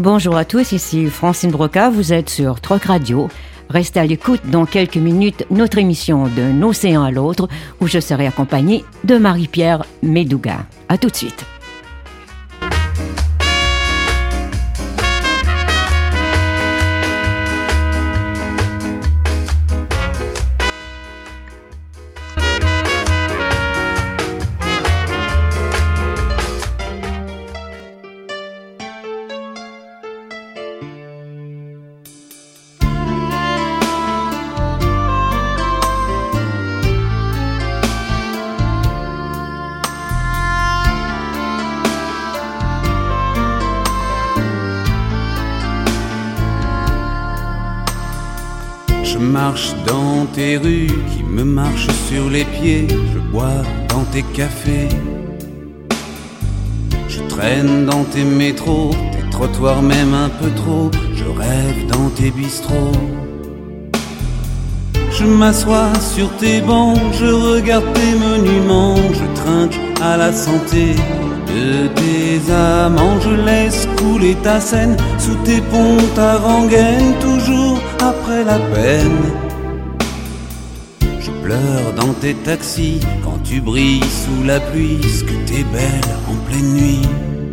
Bonjour à tous, ici Francine Broca, vous êtes sur Troc Radio. Restez à l'écoute dans quelques minutes, notre émission d'un océan à l'autre, où je serai accompagnée de Marie-Pierre Médouga. À tout de suite. Je marche dans tes rues qui me marchent sur les pieds. Je bois dans tes cafés. Je traîne dans tes métros, tes trottoirs même un peu trop. Je rêve dans tes bistrots. Je m'assois sur tes bancs, je regarde tes monuments. Je trinque à la santé de tes amants. Je laisse couler ta scène sous tes ponts, ta rengaine, toujours après la peine. Je pleure dans tes taxis quand tu brilles sous la pluie, ce que t'es belle en pleine nuit.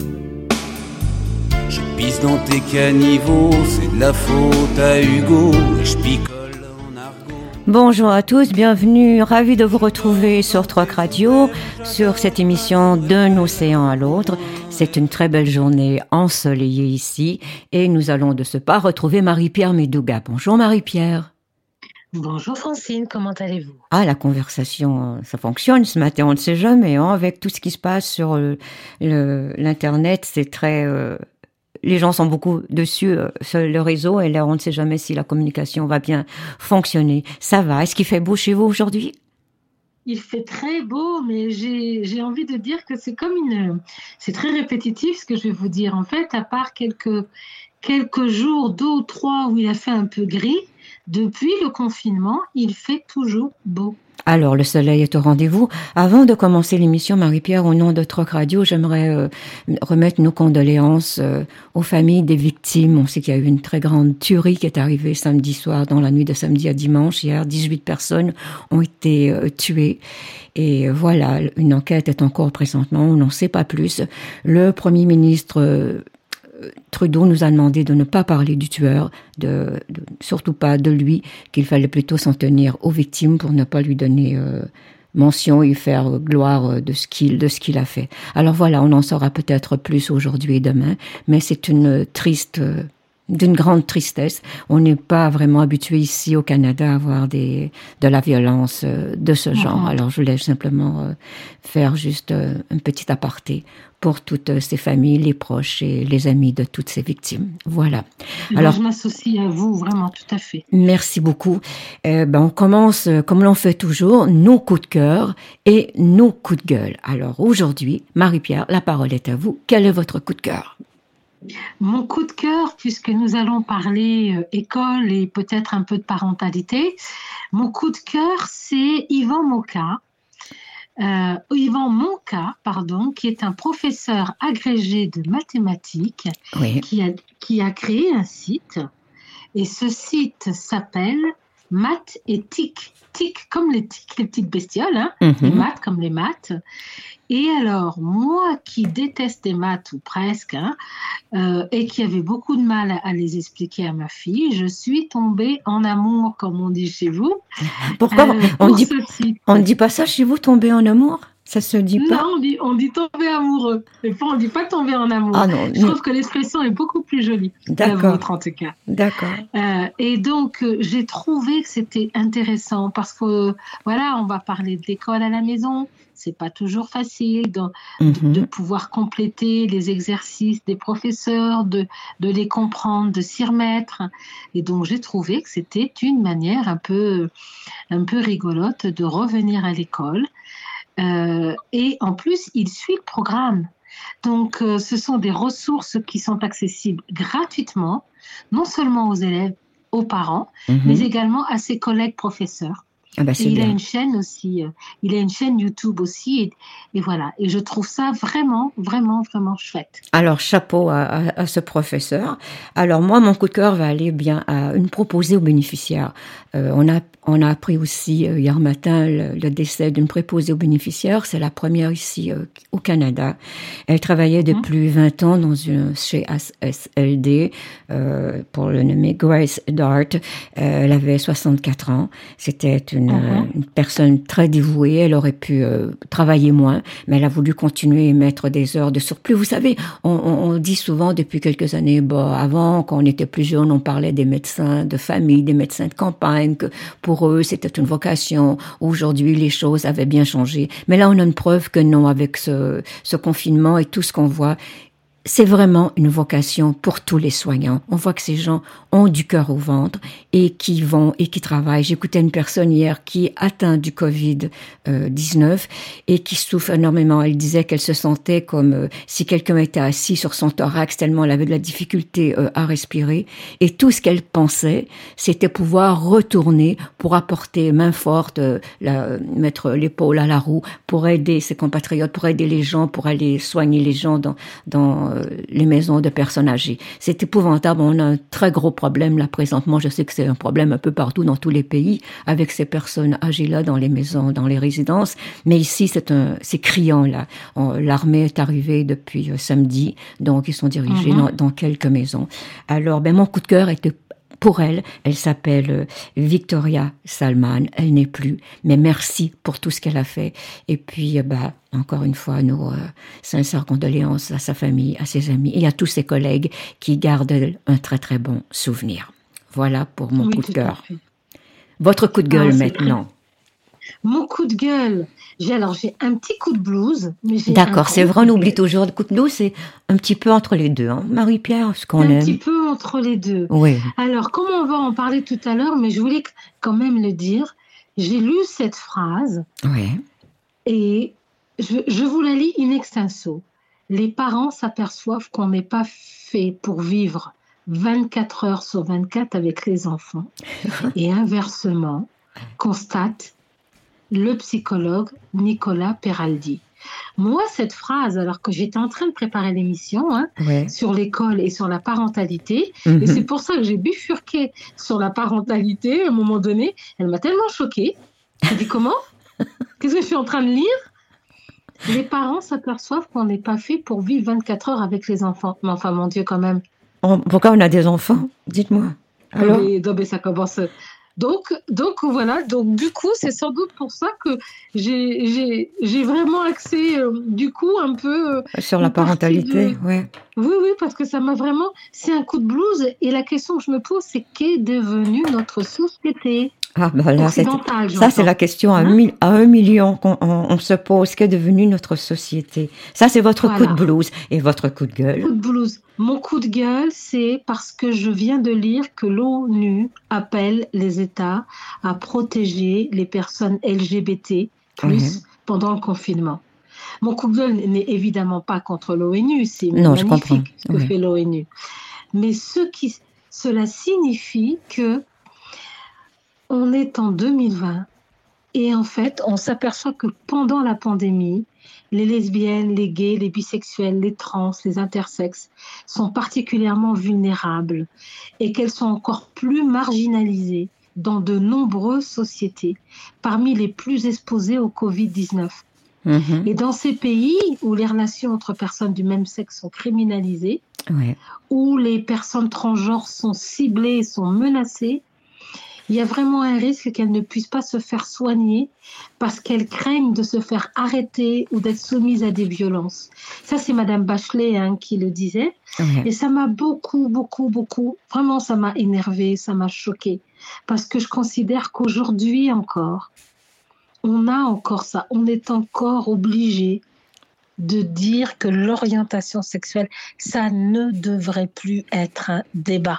Je pisse dans tes caniveaux, c'est de la faute à Hugo, et je picole en argot. Bonjour à tous, bienvenue, ravi de vous retrouver sur Troc Radio, sur cette émission d'un océan à l'autre. C'est une très belle journée ensoleillée ici et nous allons de ce pas retrouver Marie-Pierre Médouga. Bonjour Marie-Pierre. Bonjour Francine, comment allez-vous? Ah, la conversation, ça fonctionne ce matin, on ne sait jamais, hein, avec tout ce qui se passe sur l'Internet, c'est très... les gens sont beaucoup dessus sur le réseau et là, on ne sait jamais si la communication va bien fonctionner. Ça va, est-ce qu'il fait beau chez vous aujourd'hui? Il fait très beau, mais j'ai envie de dire que c'est comme c'est très répétitif ce que je vais vous dire. En fait, à part quelques jours, 2 ou 3 où il a fait un peu gris, depuis le confinement, il fait toujours beau. Alors, le soleil est au rendez-vous. Avant de commencer l'émission, Marie-Pierre, au nom de Troc Radio, j'aimerais remettre nos condoléances aux familles des victimes. On sait qu'il y a eu une très grande tuerie qui est arrivée samedi soir, dans la nuit de samedi à dimanche. Hier, 18 personnes ont été tuées. Et voilà, une enquête est en cours présentement, on n'en sait pas plus. Le Premier ministre... Trudeau nous a demandé de ne pas parler du tueur, surtout pas de lui, qu'il fallait plutôt s'en tenir aux victimes pour ne pas lui donner mention et faire gloire de ce qu'il a fait. Alors voilà, on en saura peut-être plus aujourd'hui et demain, mais c'est d'une grande tristesse. On n'est pas vraiment habitué ici au Canada à avoir de la violence de ce genre. Alors je voulais simplement faire juste un petit aparté pour toutes ces familles, les proches et les amis de toutes ces victimes. Voilà. Alors je m'associe à vous, vraiment, tout à fait. Merci beaucoup. On commence, comme l'on fait toujours, nos coups de cœur et nos coups de gueule. Alors aujourd'hui, Marie-Pierre, la parole est à vous. Quel est votre coup de cœur? Mon coup de cœur, puisque nous allons parler école et peut-être un peu de parentalité, mon coup de cœur, c'est Yvan Monca, qui est un professeur agrégé de mathématiques, oui, qui a créé un site, et ce site s'appelle Maths et Tic. Tic comme les tiques, les petites bestioles, hein, les maths comme les maths. Et alors, moi qui déteste les maths, ou presque, hein, et qui avait beaucoup de mal à les expliquer à ma fille, je suis tombée en amour, comme on dit chez vous. Pourquoi on ne dit pas ça chez vous, tomber en amour? Ça se dit pas? Non, on dit tomber amoureux. Mais on ne dit pas tomber en amour. Ah non, je trouve que l'expression est beaucoup plus jolie. D'accord. La vôtre, en tout cas. D'accord. Et donc, j'ai trouvé que c'était intéressant parce que, voilà, on va parler de l'école à la maison. C'est pas toujours facile de pouvoir compléter les exercices des professeurs, de les comprendre, de s'y remettre. Et donc, j'ai trouvé que c'était une manière un peu rigolote de revenir à l'école. Et en plus, il suit le programme. Donc, ce sont des ressources qui sont accessibles gratuitement, non seulement aux élèves, aux parents, mais également à ses collègues professeurs. Ah bah, c'est Et il a bien. une chaîne aussi, il a une chaîne YouTube aussi, et voilà. Et je trouve ça vraiment, vraiment, vraiment chouette. Alors, chapeau à ce professeur. Alors, moi, mon coup de cœur va aller bien à une proposée aux bénéficiaires. On a appris aussi hier matin le décès d'une préposée aux bénéficiaires. C'est la première ici au Canada. Elle travaillait depuis 20 ans chez ASLD, pour le nommer Grace Dart. Elle avait 64 ans. C'était une personne très dévouée. Elle aurait pu travailler moins, mais elle a voulu continuer et mettre des heures de surplus. Vous savez, on dit souvent depuis quelques années, avant, quand on était plus jeune, on parlait des médecins de famille, des médecins de campagne, que pour eux, c'était une vocation. Aujourd'hui, les choses avaient bien changé. Mais là, on a une preuve que non, avec ce confinement et tout ce qu'on voit. C'est vraiment une vocation pour tous les soignants. On voit que ces gens ont du cœur au ventre et qui vont et qui travaillent. J'écoutais une personne hier qui est atteinte du Covid-19 et qui souffre énormément. Elle disait qu'elle se sentait comme si quelqu'un était assis sur son thorax tellement elle avait de la difficulté à respirer. Et tout ce qu'elle pensait, c'était pouvoir retourner pour apporter main forte, mettre l'épaule à la roue pour aider ses compatriotes, pour aider les gens, pour aller soigner les gens dans les maisons de personnes âgées. C'est épouvantable. On a un très gros problème là présentement. Je sais que c'est un problème un peu partout dans tous les pays avec ces personnes âgées-là dans les maisons, dans les résidences. Mais ici, c'est criant là. L'armée est arrivée depuis samedi, donc ils sont dirigés dans quelques maisons. Alors, mon coup de cœur était pour elle. Elle s'appelle Victoria Salman. Elle n'est plus, mais merci pour tout ce qu'elle a fait. Et puis, encore une fois, nos sincères condoléances à sa famille, à ses amis et à tous ses collègues qui gardent un très très bon souvenir. Voilà pour mon coup de cœur. Votre coup de gueule maintenant. Mon coup de gueule. J'ai un petit coup de blues. D'accord, c'est vrai, on oublie toujours le coup de blues, c'est un petit peu entre les deux, hein, Marie-Pierre, ce qu'on aime. Un petit peu entre les deux. Oui. Alors, comme on va en parler tout à l'heure, mais je voulais quand même le dire, j'ai lu cette phrase. Oui. Et je vous la lis in extenso. Les parents s'aperçoivent qu'on n'est pas fait pour vivre 24 heures sur 24 avec les enfants. Et inversement, constate le psychologue Nicolas Peraldi. Moi, cette phrase, alors que j'étais en train de préparer l'émission sur l'école et sur la parentalité, et c'est pour ça que j'ai bifurqué sur la parentalité à un moment donné, elle m'a tellement choquée. J'ai dit comment ? Qu'est-ce que je suis en train de lire ? Les parents s'aperçoivent qu'on n'est pas fait pour vivre 24 heures avec les enfants. Mais enfin, mon Dieu, quand même. Pourquoi on a des enfants ? Dites-moi. Alors ? Mais ça commence... Donc voilà, donc du coup, c'est sans doute pour ça que j'ai vraiment axé du coup un peu... sur la parentalité, oui. Oui, parce que ça m'a vraiment... C'est un coup de blues et la question que je me pose, c'est qu'est devenue notre société ? Ah, là, ça, c'est la question à 1 million qu'on se pose. Qu'est devenue notre société ? Ça, c'est votre coup de blues. Et votre coup de gueule ? Coup de blues. Mon coup de gueule, c'est parce que je viens de lire que l'ONU appelle les États à protéger les personnes LGBT+, pendant le confinement. Mon coup de gueule n'est évidemment pas contre l'ONU. C'est magnifique ce que fait l'ONU. Mais cela signifie que on est en 2020 et en fait, on s'aperçoit que pendant la pandémie, les lesbiennes, les gays, les bisexuels, les trans, les intersexes sont particulièrement vulnérables et qu'elles sont encore plus marginalisées dans de nombreuses sociétés, parmi les plus exposées au Covid-19. Et dans ces pays où les relations entre personnes du même sexe sont criminalisées, où les personnes transgenres sont ciblées, sont menacées, il y a vraiment un risque qu'elles ne puissent pas se faire soigner parce qu'elles craignent de se faire arrêter ou d'être soumises à des violences. Ça, c'est Madame Bachelet qui le disait. Et ça m'a beaucoup, vraiment, ça m'a énervée, ça m'a choquée. Parce que je considère qu'aujourd'hui encore, on a encore ça. On est encore obligé de dire que l'orientation sexuelle, ça ne devrait plus être un débat.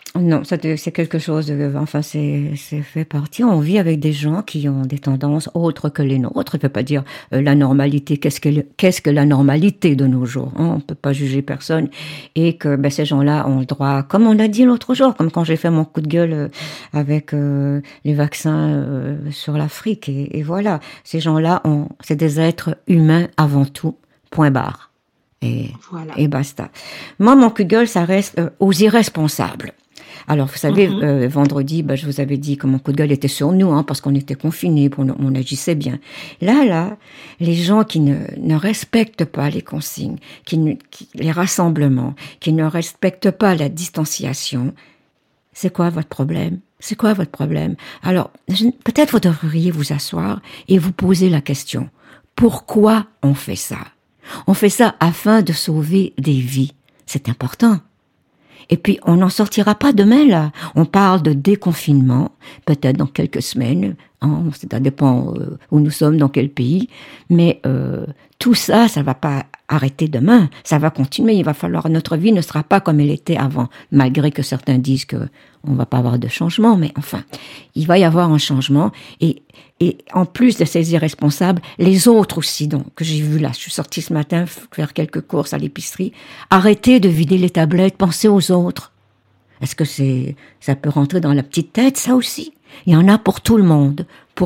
Non, c'est quelque chose enfin, c'est fait partie. On vit avec des gens qui ont des tendances autres que les nôtres. Il ne peut pas dire la normalité. Qu'est-ce que la normalité de nos jours, hein? On ne peut pas juger personne. Et que ces gens-là ont le droit, comme on l'a dit l'autre jour, comme quand j'ai fait mon coup de gueule avec les vaccins sur l'Afrique. Et voilà, ces gens-là, c'est des êtres humains avant tout. Point barre. Et basta. Moi, mon coup de gueule, ça reste aux irresponsables. Alors, vous savez, vendredi, je vous avais dit que mon coup de gueule était sur nous, hein, parce qu'on était confinés, on agissait bien. Là, les gens qui ne respectent pas les consignes, les rassemblements, qui ne respectent pas la distanciation, c'est quoi votre problème? C'est quoi votre problème? Alors, peut-être vous devriez vous asseoir et vous poser la question. Pourquoi on fait ça? On fait ça afin de sauver des vies. C'est important. Et puis, on n'en sortira pas demain, là. On parle de déconfinement, peut-être dans quelques semaines, hein, ça dépend où nous sommes, dans quel pays, mais tout ça, ça va pas arrêter demain, ça va continuer, il va falloir, notre vie ne sera pas comme elle était avant, malgré que certains disent que on va pas avoir de changement, mais enfin, il va y avoir un changement, et en plus de ces irresponsables, les autres aussi, donc, que j'ai vu là, je suis sortie ce matin faire quelques courses à l'épicerie, arrêtez de vider les tablettes, pensez aux autres. Est-ce que ça peut rentrer dans la petite tête, ça aussi? Il y en a pour tout le monde,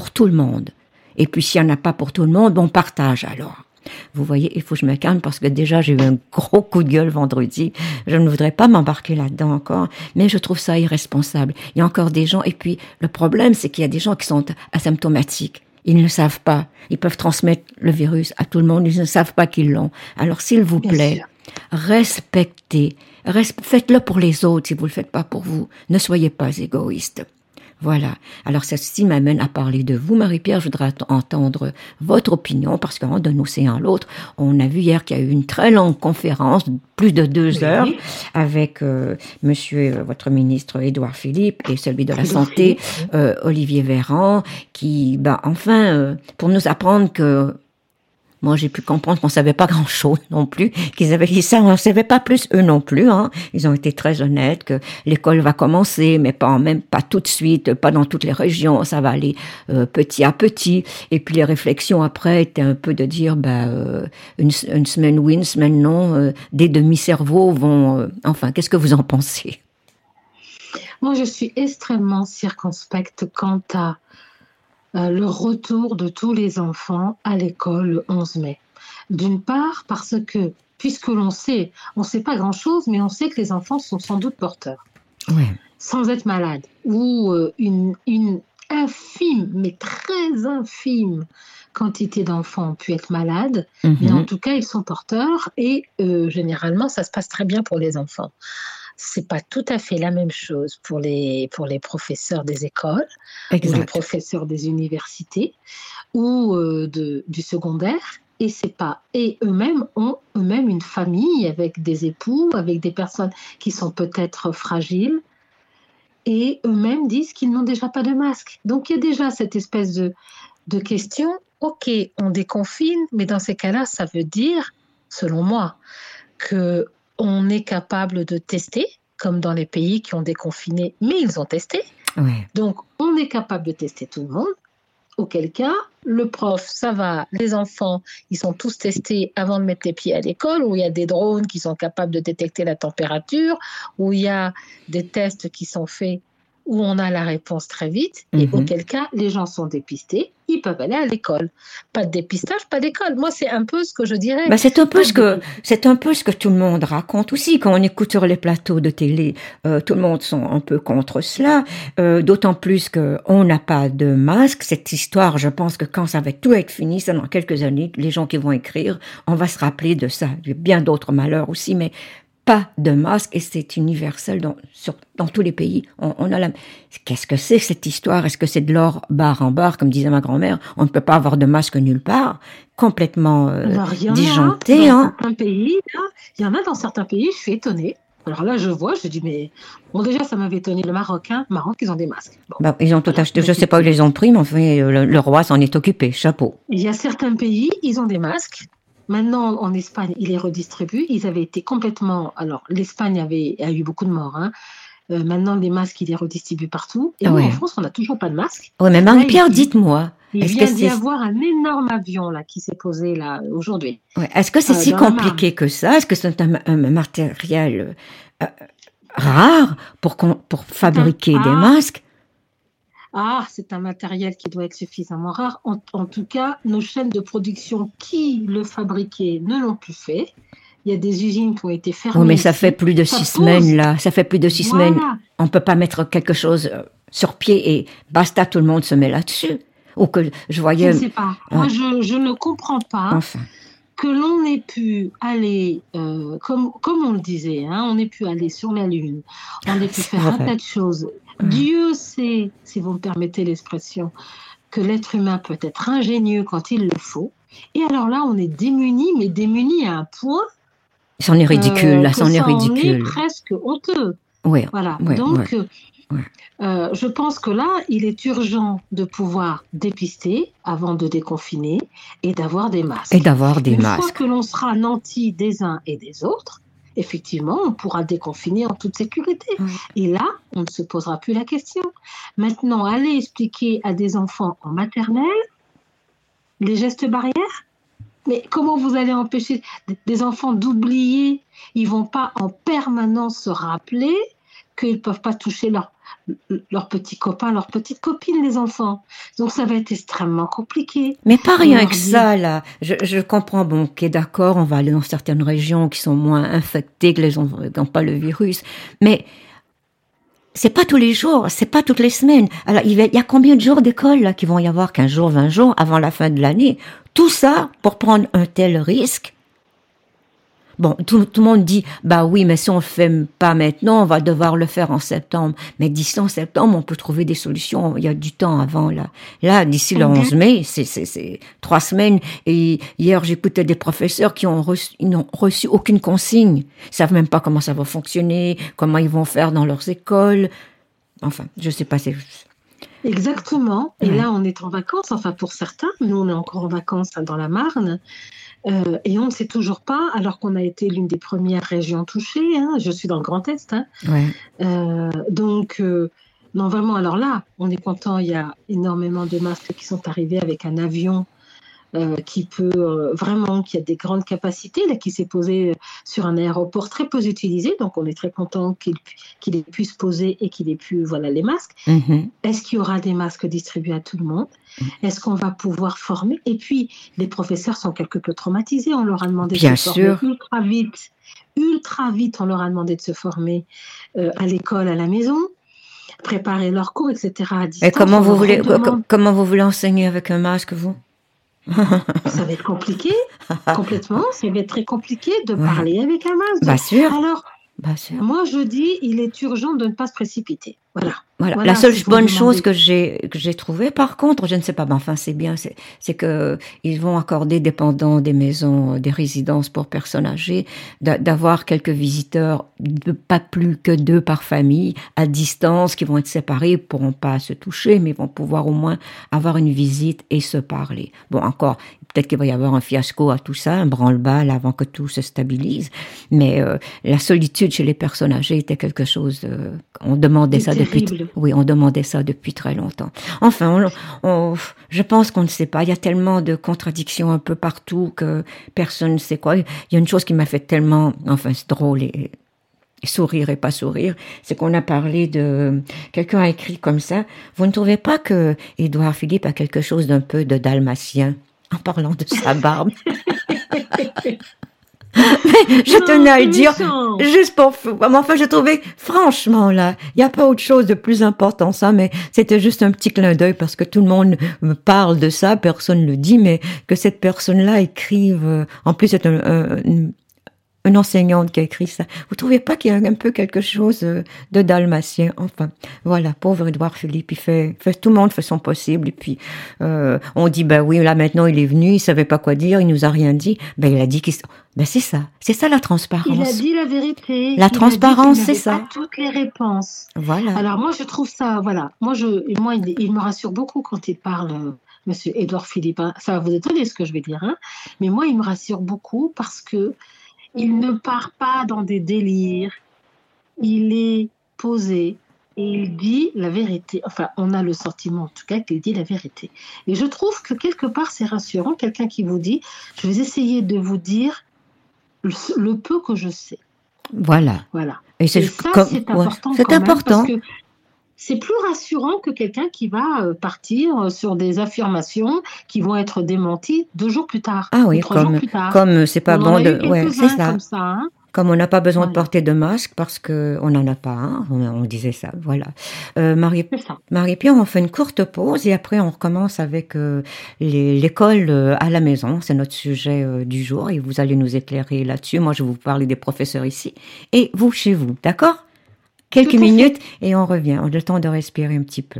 Et puis s'il n'y en a pas pour tout le monde, on partage alors. Vous voyez, il faut que je me calme parce que déjà j'ai eu un gros coup de gueule vendredi. Je ne voudrais pas m'embarquer là-dedans encore, mais je trouve ça irresponsable. Il y a encore des gens, et puis le problème c'est qu'il y a des gens qui sont asymptomatiques. Ils ne savent pas. Ils peuvent transmettre le virus à tout le monde, ils ne savent pas qu'ils l'ont. Alors s'il vous plaît, respectez. Faites-le pour les autres si vous ne le faites pas pour vous. Ne soyez pas égoïste. Voilà. Alors, ceci m'amène à parler de vous, Marie-Pierre. Je voudrais entendre votre opinion parce que d'un océan à l'autre, on a vu hier qu'il y a eu une très longue conférence, plus de 2 heures, avec monsieur, votre ministre Édouard Philippe et celui de la Santé, Olivier Véran, qui, pour nous apprendre que moi, j'ai pu comprendre qu'on savait pas grand-chose non plus, qu'ils avaient dit ça, on ne savait pas plus eux non plus, hein. Ils ont été très honnêtes que l'école va commencer, mais pas tout de suite, pas dans toutes les régions, ça va aller petit à petit. Et puis les réflexions après étaient un peu de dire, une semaine oui, une semaine non, des demi-cerveaux vont, qu'est-ce que vous en pensez? Moi, je suis extrêmement circonspecte quant à le retour de tous les enfants à l'école le 11 mai. D'une part, parce que, puisque on sait pas grand-chose, mais on sait que les enfants sont sans doute porteurs, sans être malades, ou une infime, mais très infime quantité d'enfants ont pu être malades, mais en tout cas, ils sont porteurs, et généralement, ça se passe très bien pour les enfants. C'est pas tout à fait la même chose pour les professeurs des écoles, ou les professeurs des universités ou du secondaire, et eux-mêmes ont une famille avec des époux, avec des personnes qui sont peut-être fragiles, et eux-mêmes disent qu'ils n'ont déjà pas de masque. Donc il y a déjà cette espèce de question. Ok, on déconfine, mais dans ces cas-là, ça veut dire, selon moi, que on est capable de tester, comme dans les pays qui ont déconfiné, mais ils ont testé. Donc, on est capable de tester tout le monde. Auquel cas, le prof, ça va, les enfants, ils sont tous testés avant de mettre les pieds à l'école, où il y a des drones qui sont capables de détecter la température, où il y a des tests qui sont faits, où on a la réponse très vite, et auquel cas, les gens sont dépistés, ils peuvent aller à l'école. Pas de dépistage, pas d'école. Moi, c'est un peu ce que je dirais. C'est un peu ce que tout le monde raconte aussi quand on écoute sur les plateaux de télé. Tout le monde sont un peu contre cela, d'autant plus que on n'a pas de masque. Cette histoire, je pense que quand ça va tout être fini, ça dans quelques années, les gens qui vont écrire, on va se rappeler de ça. Il y a bien d'autres malheurs aussi, mais pas de masque, et c'est universel dans tous les pays. Qu'est-ce que c'est cette histoire? Est-ce que c'est de l'or barre en barre, comme disait ma grand-mère? On ne peut pas avoir de masque nulle part. Complètement disjoncté. Il y en a dans certains pays, je suis étonnée. Alors là, je dis, mais bon, déjà, ça m'avait étonné. Le Maroc, ils ont des masques. Bon. Ils ont tout acheté. Je ne sais pas où ils les ont pris, mais enfin, le roi s'en est occupé. Chapeau. Il y a certains pays, ils ont des masques. Maintenant, en Espagne, ils les redistribuent. Ils avaient été complètement... Alors, l'Espagne a eu beaucoup de morts. Maintenant, les masques, il les redistribue partout. Et nous, en France, on n'a toujours pas de masque. Oui, mais Marie-Pierre, dites-moi. Il vient d'y avoir un énorme avion là, qui s'est posé là, aujourd'hui. Ouais. Est-ce que c'est si compliqué que ça? Est-ce que c'est un matériel rare pour fabriquer des masques? C'est un matériel qui doit être suffisamment rare. En tout cas, nos chaînes de production qui le fabriquaient ne l'ont plus fait. Il y a des usines qui ont été fermées. Oui, mais ça fait plus de 6 semaines, là. Ça fait plus de 6 semaines. On ne peut pas mettre quelque chose sur pied et basta, tout le monde se met là-dessus. Ou que je voyais... Je ne sais pas. Moi, je ne comprends pas que l'on ait pu aller, comme on le disait, hein, on ait pu aller sur la Lune, on ait pu faire un tas de choses. Dieu sait, si vous me permettez l'expression, que l'être humain peut être ingénieux quand il le faut. Et alors là, on est démunis, mais démunis à un point... C'en est ridicule, là, c'en est ridicule. On est presque honteux. Oui. Voilà. Donc, je pense que là, il est urgent de pouvoir dépister avant de déconfiner et d'avoir des masques. Une fois que l'on sera nantis des uns et des autres, effectivement, on pourra déconfiner en toute sécurité. Et là, on ne se posera plus la question. Maintenant, aller expliquer à des enfants en maternelle les gestes barrières. Mais comment vous allez empêcher des enfants d'oublier? Ils ne vont pas en permanence se rappeler qu'ils ne peuvent pas toucher leurs petits copains, leurs petites copines, les enfants. Donc, ça va être extrêmement compliqué. Mais pas rien que ça, là. Je comprends, bon, ok, d'accord, on va aller dans certaines régions qui sont moins infectées, que les gens n'ont pas le virus. Mais c'est pas tous les jours, c'est pas toutes les semaines. Alors, il y a combien de jours d'école, là, qui vont y avoir 15 jours, 20 jours avant la fin de l'année? Tout ça pour prendre un tel risque. Bon, tout le monde dit, bah oui, mais si on le fait pas maintenant, on va devoir le faire en septembre. Mais d'ici en septembre, on peut trouver des solutions. Il y a du temps avant, là. Là, d'ici le 11 mai, c'est 3 semaines. Et hier, j'écoutais des professeurs qui n'ont reçu aucune consigne. Ils savent même pas comment ça va fonctionner, comment ils vont faire dans leurs écoles. Enfin, je sais pas, c'est... Exactement. Et là, on est en vacances. Enfin, pour certains, nous, on est encore en vacances dans la Marne. Et on ne sait toujours pas, alors qu'on a été l'une des premières régions touchées. Hein, je suis dans le Grand Est. Hein. Donc, non, vraiment, alors là, on est content. Il y a énormément de masques qui sont arrivés avec un avion qui peut vraiment, qui a des grandes capacités, là, qui s'est posé sur un aéroport très peu utilisé. Donc, on est très content qu'il ait pu se poser et qu'il ait pu, voilà, les masques. Est-ce qu'il y aura des masques distribués à tout le monde? Est-ce qu'on va pouvoir former? Et puis, les professeurs sont quelque peu traumatisés. On leur a demandé de se former ultra vite. On leur a demandé de se former à l'école, à la maison, préparer leurs cours, etc. à distance. Et comment vous voulez enseigner avec un masque, vous? Ça va être compliqué, complètement. Ça va être très compliqué de parler avec un masque. Bien sûr. Alors, moi, je dis, il est urgent de ne pas se précipiter. Voilà. La seule bonne chose que j'ai trouvée, par contre, je ne sais pas, mais enfin, c'est bien, c'est que ils vont accorder, dépendant des maisons, des résidences pour personnes âgées, d'avoir quelques visiteurs, pas plus que 2 par famille, à distance, qui vont être séparés, ils pourront pas se toucher, mais ils vont pouvoir au moins avoir une visite et se parler. Bon, encore, peut-être qu'il va y avoir un fiasco à tout ça, un branle-bas avant que tout se stabilise, mais la solitude chez les personnes âgées était quelque chose, on demandait ça on demandait ça depuis très longtemps. Enfin, je pense qu'on ne sait pas. Il y a tellement de contradictions un peu partout que personne ne sait quoi. Il y a une chose qui m'a fait tellement, enfin, c'est drôle et sourire et pas sourire, c'est qu'on a parlé de... Quelqu'un a écrit comme ça, vous ne trouvez pas que Édouard Philippe a quelque chose d'un peu de dalmatien en parlant de sa barbe? Mais je tenais à le dire, juste pour... Enfin, je trouvais, franchement, là, il n'y a pas autre chose de plus important, ça, mais c'était juste un petit clin d'œil parce que tout le monde me parle de ça, personne ne le dit, mais que cette personne-là écrive... En plus, c'est une enseignante qui a écrit ça. Vous trouvez pas qu'il y a un peu quelque chose de dalmatien? Enfin, voilà, pauvre Édouard Philippe, tout le monde fait son possible, et puis on dit, ben oui, là maintenant il est venu, il savait pas quoi dire, il nous a rien dit, ben il a dit c'est ça la transparence. Il a dit la vérité. La transparence, c'est ça. Pas toutes les réponses. Voilà. Alors moi je trouve ça, voilà, moi il me rassure beaucoup quand il parle, Monsieur Édouard Philippe. Hein. Ça va vous étonner ce que je vais dire, hein, mais moi il me rassure beaucoup parce que il ne part pas dans des délires. Il est posé et il dit la vérité. Enfin, on a le sentiment en tout cas qu'il dit la vérité. Et je trouve que quelque part c'est rassurant, quelqu'un qui vous dit je vais essayer de vous dire le peu que je sais. Voilà. Et ça, c'est important. C'est important. Parce que c'est plus rassurant que quelqu'un qui va partir sur des affirmations qui vont être démenties 2 jours plus tard. Ah oui, 3 jours plus tard. Comme c'est pas bon de. Ouais, c'est ça. Comme ça, hein. Comme on n'a pas besoin de porter de masque parce qu'on n'en a pas un, on disait ça, voilà. Marie-Pierre, on fait une courte pause et après on recommence avec l'école à la maison. C'est notre sujet du jour et vous allez nous éclairer là-dessus. Moi, je vais vous parler des professeurs ici et vous chez vous, d'accord ? Quelques minutes et on revient. On a le temps de respirer un petit peu.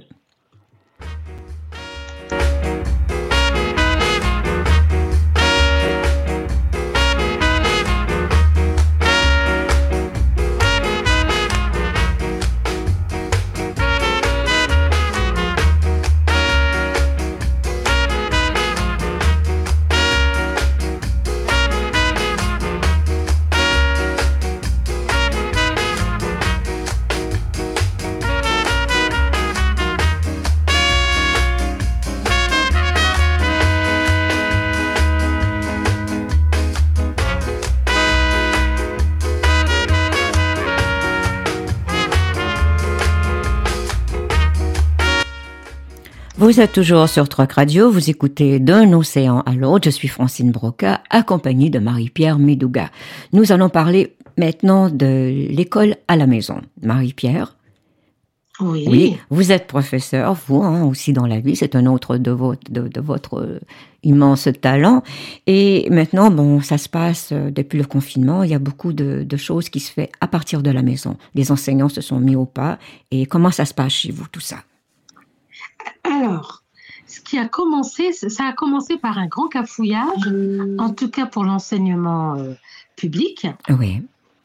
Vous êtes toujours sur Truc Radio, vous écoutez D'un océan à l'autre, je suis Francine Broca, accompagnée de Marie-Pierre Médouga. Nous allons parler maintenant de l'école à la maison. Marie-Pierre? Oui, vous êtes professeur, vous aussi dans la vie, c'est un autre de votre immense talent. Et maintenant, ça se passe depuis le confinement, il y a beaucoup de choses qui se font à partir de la maison. Les enseignants se sont mis au pas. Et comment ça se passe chez vous, tout ça? Alors, ça a commencé par un grand cafouillage, en tout cas pour l'enseignement public. Oui.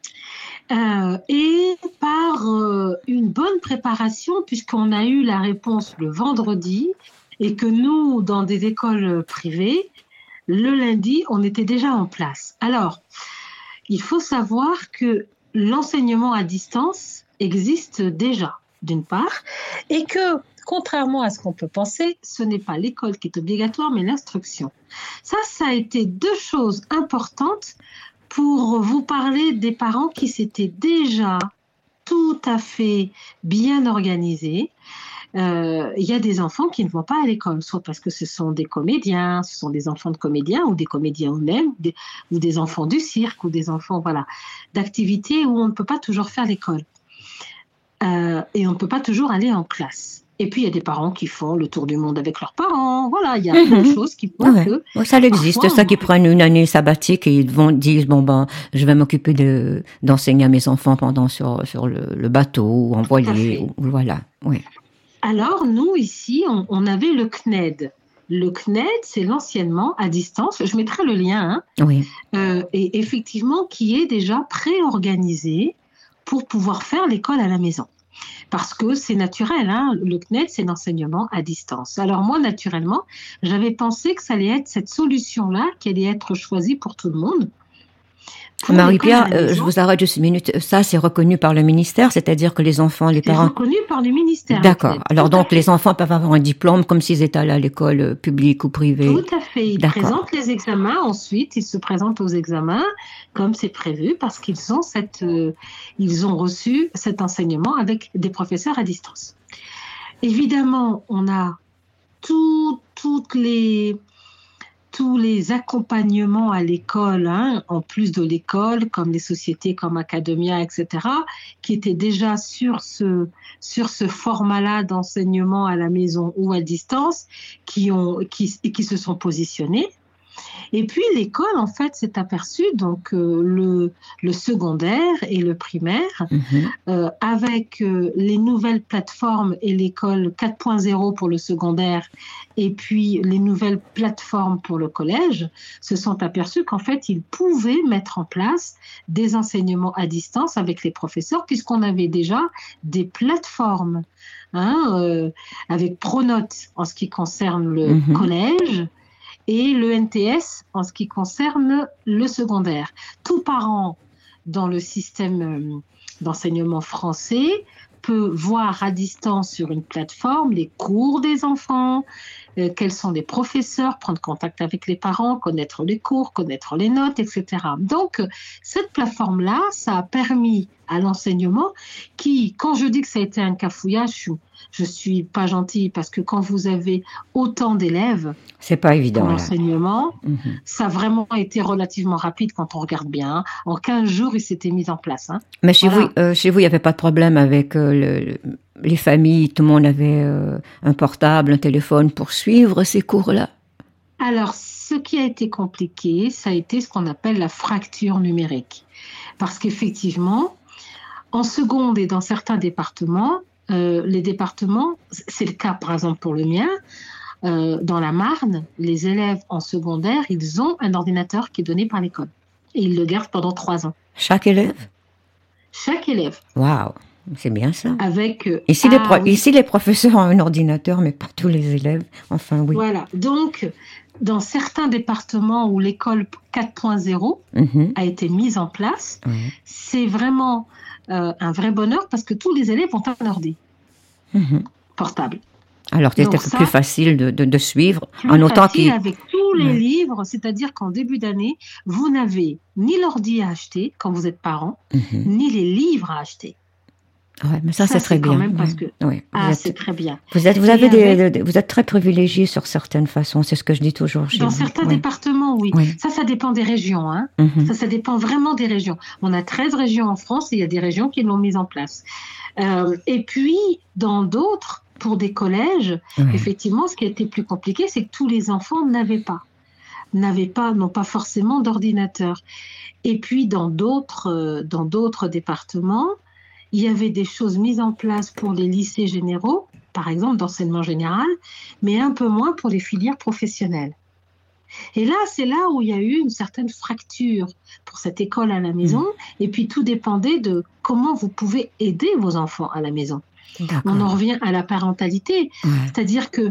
Et par une bonne préparation, puisqu'on a eu la réponse le vendredi, et que nous, dans des écoles privées, le lundi, on était déjà en place. Alors, il faut savoir que l'enseignement à distance existe déjà, d'une part, et que contrairement à ce qu'on peut penser, ce n'est pas l'école qui est obligatoire, mais l'instruction. Ça a été 2 choses importantes pour vous parler des parents qui s'étaient déjà tout à fait bien organisés. Il y a des enfants qui ne vont pas à l'école, soit parce que ce sont des comédiens, ce sont des enfants de comédiens ou des comédiens eux-mêmes, ou des enfants du cirque, ou des enfants d'activités où on ne peut pas toujours faire l'école. Et on ne peut pas toujours aller en classe. Et puis, il y a des parents qui font le tour du monde avec leurs parents. Voilà, il y a plein de choses qui font que... Ça existe, parfois, qui prennent une année sabbatique et ils disent, je vais m'occuper d'enseigner à mes enfants pendant sur le bateau ou en voilier. Voilà, oui. Alors, nous, ici, on avait le CNED. Le CNED, c'est l'enseignement à distance. Je mettrai le lien. Oui. Et effectivement, qui est déjà pré-organisé pour pouvoir faire l'école à la maison. Parce que c'est naturel, le CNED, c'est l'enseignement à distance. Alors moi, naturellement, j'avais pensé que ça allait être cette solution-là qui allait être choisie pour tout le monde. Marie-Pierre, je vous arrête juste une minute. Ça, c'est reconnu par le ministère, c'est-à-dire que les enfants, les parents... C'est reconnu par le ministère. D'accord. Alors donc, les enfants peuvent avoir un diplôme comme s'ils étaient allés à l'école publique ou privée. Tout à fait. Ils présentent les examens. Ensuite, ils se présentent aux examens comme c'est prévu parce qu'ils ont ils ont reçu cet enseignement avec des professeurs à distance. Évidemment, on a tous les accompagnements à l'école, en plus de l'école, comme les sociétés comme Academia, etc., qui étaient déjà sur ce format-là d'enseignement à la maison ou à distance, qui se sont positionnés. Et puis l'école, en fait, s'est aperçue, donc le secondaire et le primaire, avec les nouvelles plateformes et l'école 4.0 pour le secondaire, et puis les nouvelles plateformes pour le collège, se sont aperçus qu'en fait, ils pouvaient mettre en place des enseignements à distance avec les professeurs, puisqu'on avait déjà des plateformes, avec Pronote en ce qui concerne le collège, et le NTS en ce qui concerne le secondaire. Tout parent dans le système d'enseignement français peut voir à distance sur une plateforme les cours des enfants, quels sont les professeurs, prendre contact avec les parents, connaître les cours, connaître les notes, etc. Donc, cette plateforme-là, ça a permis à l'enseignement qui, quand je dis que ça a été un cafouillage, je suis pas gentille parce que quand vous avez autant d'élèves, c'est pas évident. Pour l'enseignement, ça a vraiment été relativement rapide quand on regarde bien. En 15 jours, il s'était mis en place. Mais chez vous, il n'y avait pas de problème avec les familles. Tout le monde avait un portable, un téléphone pour suivre ces cours-là. Alors, ce qui a été compliqué, ça a été ce qu'on appelle la fracture numérique. Parce qu'effectivement, en seconde et dans certains départements, les départements, c'est le cas par exemple pour le mien, dans la Marne, les élèves en secondaire, ils ont un ordinateur qui est donné par l'école. Et ils le gardent pendant 3 ans. Chaque élève? Chaque élève. Waouh, c'est bien ça. Avec, ici, les professeurs ont un ordinateur, mais pas tous les élèves. Enfin, oui. Voilà. Donc, dans certains départements où l'école 4.0 a été mise en place, c'est vraiment un vrai bonheur parce que tous les élèves ont un ordi portable. Alors, c'était plus facile de suivre en autant qu'il... Avec tous les livres, c'est-à-dire qu'en début d'année, vous n'avez ni l'ordi à acheter quand vous êtes parent, ni les livres à acheter. Ouais, mais ça c'est très bien. Même parce que c'est très bien. Vous êtes très privilégié sur certaines façons, c'est ce que je dis toujours. Dans certains départements, oui. Ça dépend des régions. Ça dépend vraiment des régions. On a 13 régions en France et il y a des régions qui l'ont mise en place. Et puis, dans d'autres, pour des collèges, effectivement, ce qui a été plus compliqué, c'est que tous les enfants n'ont pas forcément d'ordinateur. Et puis, dans d'autres départements, il y avait des choses mises en place pour les lycées généraux, par exemple d'enseignement général, mais un peu moins pour les filières professionnelles. Et là, c'est là où il y a eu une certaine fracture pour cette école à la maison. Et puis, tout dépendait de comment vous pouvez aider vos enfants à la maison. On en revient à la parentalité, c'est-à-dire que...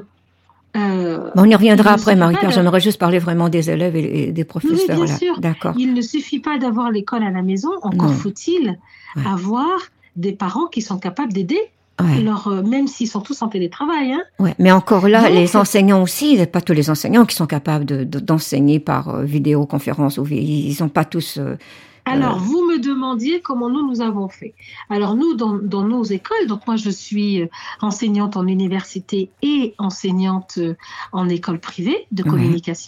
on y reviendra après, Marie-Pierre. J'aimerais juste parler vraiment des élèves et des professeurs. Oui, bien sûr. D'accord. Il ne suffit pas d'avoir l'école à la maison, encore faut-il avoir des parents qui sont capables d'aider, même s'ils sont tous en télétravail. Mais encore là, les enseignants aussi, pas tous les enseignants qui sont capables d'enseigner par vidéoconférence, ils n'ont pas tous... Alors, vous me demandiez comment nous avons fait. Alors, nous, dans nos écoles, donc moi, je suis enseignante en université et enseignante en école privée de communication.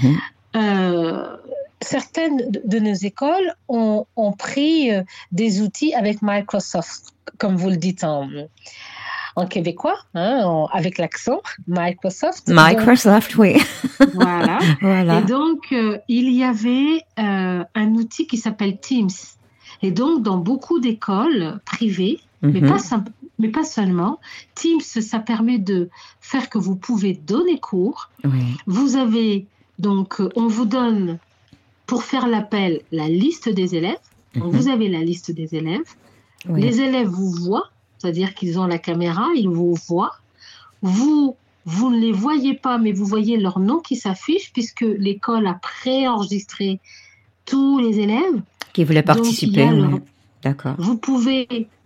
Certaines de nos écoles ont pris des outils avec Microsoft, comme vous le dites en québécois, avec l'accent, Microsoft. Microsoft, oui. Voilà. Et donc, il y avait un outil qui s'appelle Teams. Et donc, dans beaucoup d'écoles privées, mais pas seulement, Teams, ça permet de faire que vous pouvez donner cours. Vous avez, donc, on vous donne, pour faire l'appel, la liste des élèves. Donc, vous avez la liste des élèves. Les élèves vous voient, c'est-à-dire qu'ils ont la caméra, ils vous voient. Vous ne les voyez pas, mais vous voyez leur nom qui s'affiche puisque l'école a préenregistré tous les élèves. Qui voulaient participer. D'accord. Vous pouvez,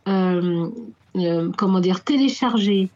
télécharger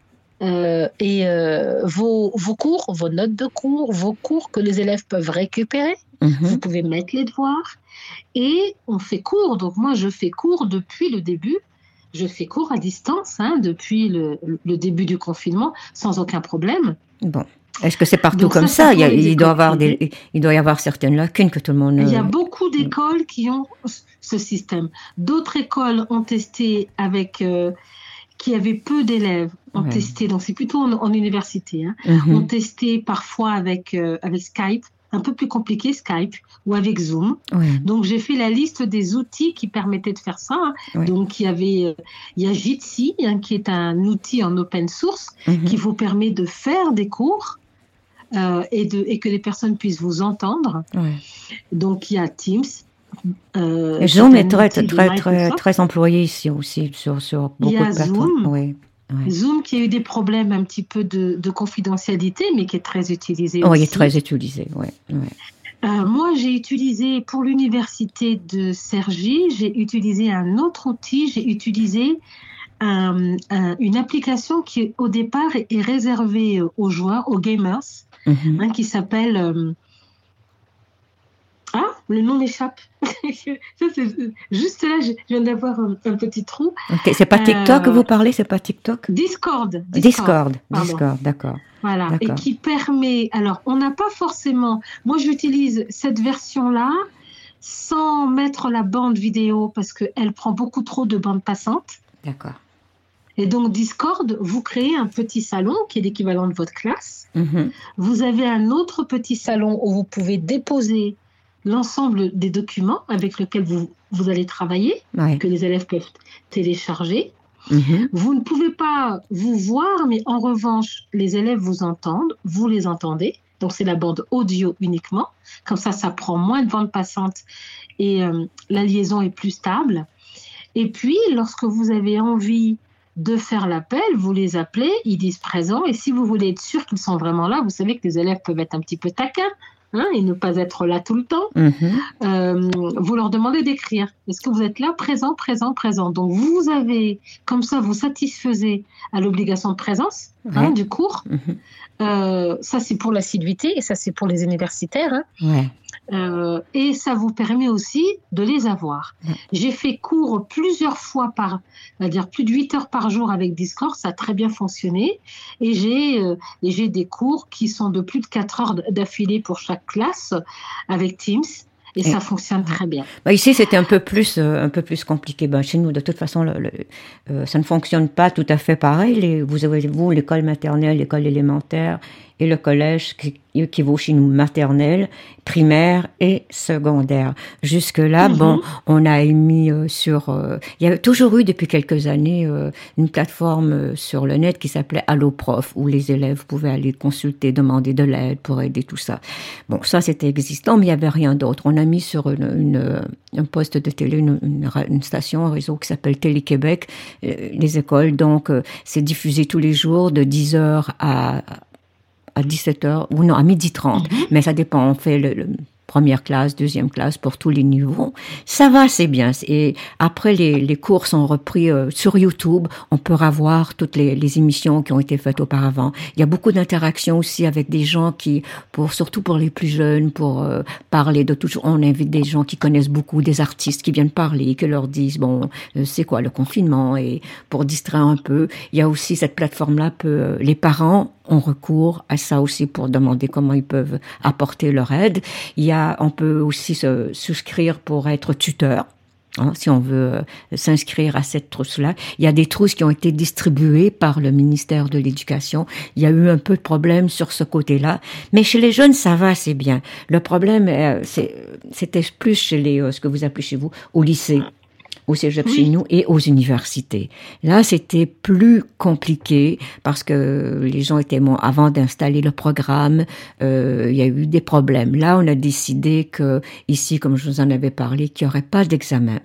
vos cours, vos notes de cours, vos cours que les élèves peuvent récupérer. Vous pouvez mettre les devoirs et on fait cours. Donc moi, je fais cours depuis le début. Je fais cours à distance depuis le début du confinement sans aucun problème. Bon. Est-ce que c'est partout comme ça? Il doit y avoir certaines lacunes que tout le monde... Il y a beaucoup d'écoles qui ont ce système. D'autres écoles ont testé qui avaient peu d'élèves, ont testé, donc c'est plutôt en université, ont testé parfois avec Skype, un peu plus compliqué Skype, ou avec Zoom. Donc j'ai fait la liste des outils qui permettaient de faire ça. Donc il y a Jitsi, qui est un outil en open source qui vous permet de faire des cours et que les personnes puissent vous entendre. Donc il y a Teams. Zoom est très employé ici aussi sur beaucoup de plateformes. Zoom qui a eu des problèmes un petit peu de confidentialité, mais qui est très utilisé aussi. Oui, il est très utilisé, Moi, j'ai utilisé pour l'université de Cergy, j'ai utilisé un autre outil, j'ai utilisé une application qui, au départ, est réservée aux joueurs, aux gamers, qui s'appelle... Ah, le nom m'échappe. Ça, juste là, je viens d'avoir un petit trou. Okay. C'est pas TikTok que vous parlez, c'est pas TikTok? Discord, d'accord. Voilà, d'accord. Et qui permet... Alors, on n'a pas forcément... Moi, j'utilise cette version-là sans mettre la bande vidéo parce qu'elle prend beaucoup trop de bande passante. D'accord. Et donc, Discord, vous créez un petit salon qui est l'équivalent de votre classe. Vous avez un autre petit salon où vous pouvez déposer l'ensemble des documents avec lesquels vous allez travailler, que les élèves peuvent télécharger. Vous ne pouvez pas vous voir, mais en revanche, les élèves vous entendent, vous les entendez. Donc, c'est la bande audio uniquement. Comme ça prend moins de bande passante et la liaison est plus stable. Et puis, lorsque vous avez envie de faire l'appel, vous les appelez, ils disent présent. Et si vous voulez être sûr qu'ils sont vraiment là, vous savez que les élèves peuvent être un petit peu taquins. Et ne pas être là tout le temps, vous leur demandez d'écrire. Est-ce que vous êtes là? Présent, présent, présent. Donc, vous avez, comme ça, vous satisfaisez à l'obligation de présence du cours. Ça, c'est pour l'assiduité et ça, c'est pour les universitaires. Et ça vous permet aussi de les avoir. J'ai fait cours plusieurs fois c'est-à-dire plus de 8 heures par jour avec Discord, ça a très bien fonctionné. Et j'ai des cours qui sont de plus de 4 heures d'affilée pour chaque classe avec Teams. Et ça fonctionne très bien. Ici, c'était un peu plus compliqué. Chez nous, de toute façon, ça ne fonctionne pas tout à fait pareil. Vous avez l'école maternelle, l'école élémentaire et le collège qui vaut chez nous maternelle, primaire et secondaire. Jusque-là, on a émis il y a toujours eu depuis quelques années une plateforme sur le net qui s'appelait Allo Prof, où les élèves pouvaient aller consulter, demander de l'aide pour aider tout ça. Bon, ça c'était existant, mais il y avait rien d'autre. On a mis sur un poste de télé, une station, un réseau qui s'appelle Télé-Québec, les écoles. Donc, c'est diffusé tous les jours de 10h à 17h, ou non, à 12h30. Mais ça dépend, on fait le première classe, deuxième classe, pour tous les niveaux. Ça va, c'est bien. Et après, les cours sont repris sur YouTube. On peut revoir toutes les émissions qui ont été faites auparavant. Il y a beaucoup d'interactions aussi avec des gens surtout pour les plus jeunes, pour parler de tout. On invite des gens qui connaissent beaucoup, des artistes qui viennent parler, qui leur disent, c'est quoi le confinement, et pour distraire un peu. Il y a aussi cette plateforme-là, les parents ont recours à ça aussi pour demander comment ils peuvent apporter leur aide. On peut aussi se souscrire pour être tuteur. Si on veut s'inscrire à cette trousse-là. Il y a des trousses qui ont été distribuées par le ministère de l'Éducation. Il y a eu un peu de problème sur ce côté-là. Mais chez les jeunes, ça va, c'est bien. Le problème, c'était plus chez ce que vous appelez chez vous, au lycée, au cégep chez nous et aux universités. Là, c'était plus compliqué parce que les gens étaient avant d'installer le programme, il y a eu des problèmes. Là, on a décidé que ici, comme je vous en avais parlé, qu'il n'y aurait pas d'examen.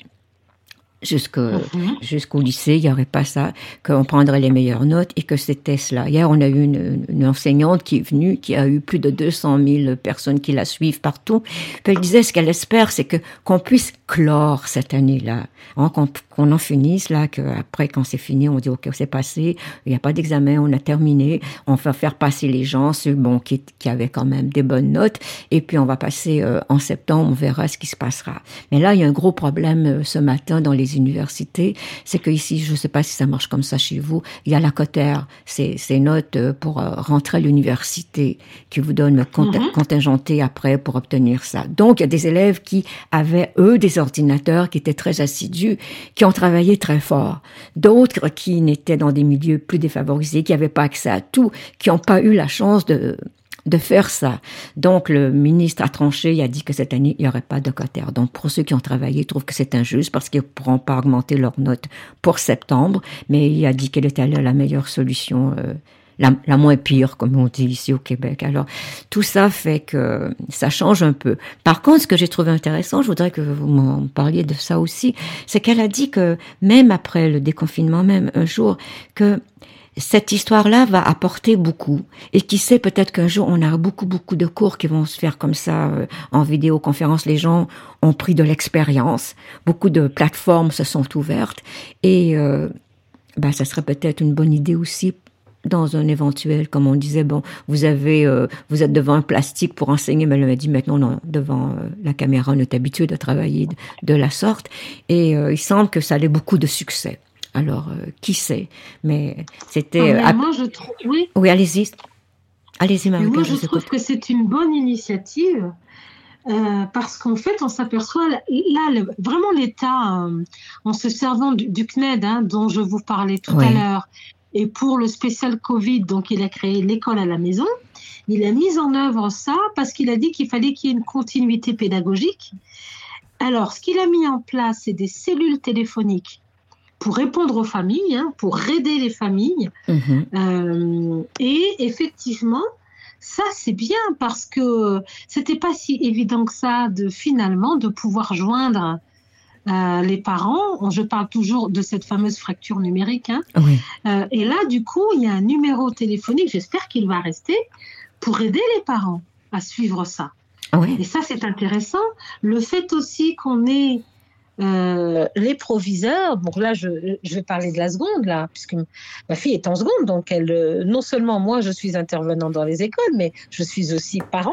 Jusqu'au lycée, il n'y aurait pas ça, qu'on prendrait les meilleures notes et que c'était cela. Hier, on a eu une enseignante qui est venue, qui a eu plus de 200 000 personnes qui la suivent partout. Puis elle disait, ce qu'elle espère, c'est qu'on puisse clore cette année-là, qu'on en finisse là, qu'après, quand c'est fini, on dit, OK, c'est passé, il n'y a pas d'examen, on a terminé, on va faire passer les gens, ceux qui avaient quand même des bonnes notes, et puis on va passer en septembre, on verra ce qui se passera. Mais là, il y a un gros problème ce matin dans les universités, c'est que ici, je ne sais pas si ça marche comme ça chez vous, il y a la cotère, ces notes pour rentrer à l'université qui vous donnent contingenté après pour obtenir ça. Donc, il y a des élèves qui avaient, eux, des ordinateurs qui étaient très assidus, qui ont travaillé très fort. D'autres qui n'étaient dans des milieux plus défavorisés, qui n'avaient pas accès à tout, qui n'ont pas eu la chance de faire ça. Donc, le ministre a tranché, il a dit que cette année, il n'y aurait pas de cotère. Donc, pour ceux qui ont travaillé, ils trouvent que c'est injuste parce qu'ils ne pourront pas augmenter leurs notes pour septembre, mais il a dit qu'elle était la meilleure solution, la moins pire, comme on dit ici au Québec. Alors, tout ça fait que ça change un peu. Par contre, ce que j'ai trouvé intéressant, je voudrais que vous m'en parliez de ça aussi, c'est qu'elle a dit que même après le déconfinement, même un jour, que cette histoire-là va apporter beaucoup. Et qui sait, peut-être qu'un jour, on aura beaucoup de cours qui vont se faire comme ça, en vidéoconférence. Les gens ont pris de l'expérience. Beaucoup de plateformes se sont ouvertes. Et ça serait peut-être une bonne idée aussi dans un éventuel, comme on disait, bon, vous êtes devant un plastique pour enseigner, mais elle m'a dit maintenant, non, devant la caméra, on est habitué de travailler de la sorte. Et il semble que ça ait beaucoup de succès. Alors, qui sait? Mais c'était... moi, je trouve... Oui, oui, allez-y. Allez-y, Marie-Pierre, moi, je trouve que c'est une bonne initiative parce qu'en fait, on s'aperçoit, là, vraiment l'État, en se servant du CNED, dont je vous parlais tout à l'heure, et pour le spécial Covid, donc il a créé l'école à la maison, il a mis en œuvre ça parce qu'il a dit qu'il fallait qu'il y ait une continuité pédagogique. Alors, ce qu'il a mis en place, c'est des cellules téléphoniques pour répondre aux familles, pour aider les familles. Et effectivement, ça c'est bien parce que c'était pas si évident que ça finalement de pouvoir joindre les parents. Je parle toujours de cette fameuse fracture numérique. Et là, du coup, il y a un numéro téléphonique, j'espère qu'il va rester, pour aider les parents à suivre ça. Et ça, c'est intéressant. Le fait aussi qu'on ait les proviseurs, bon là je vais parler de la seconde là, puisque ma fille est en seconde, donc elle, non seulement moi je suis intervenant dans les écoles, mais je suis aussi parent.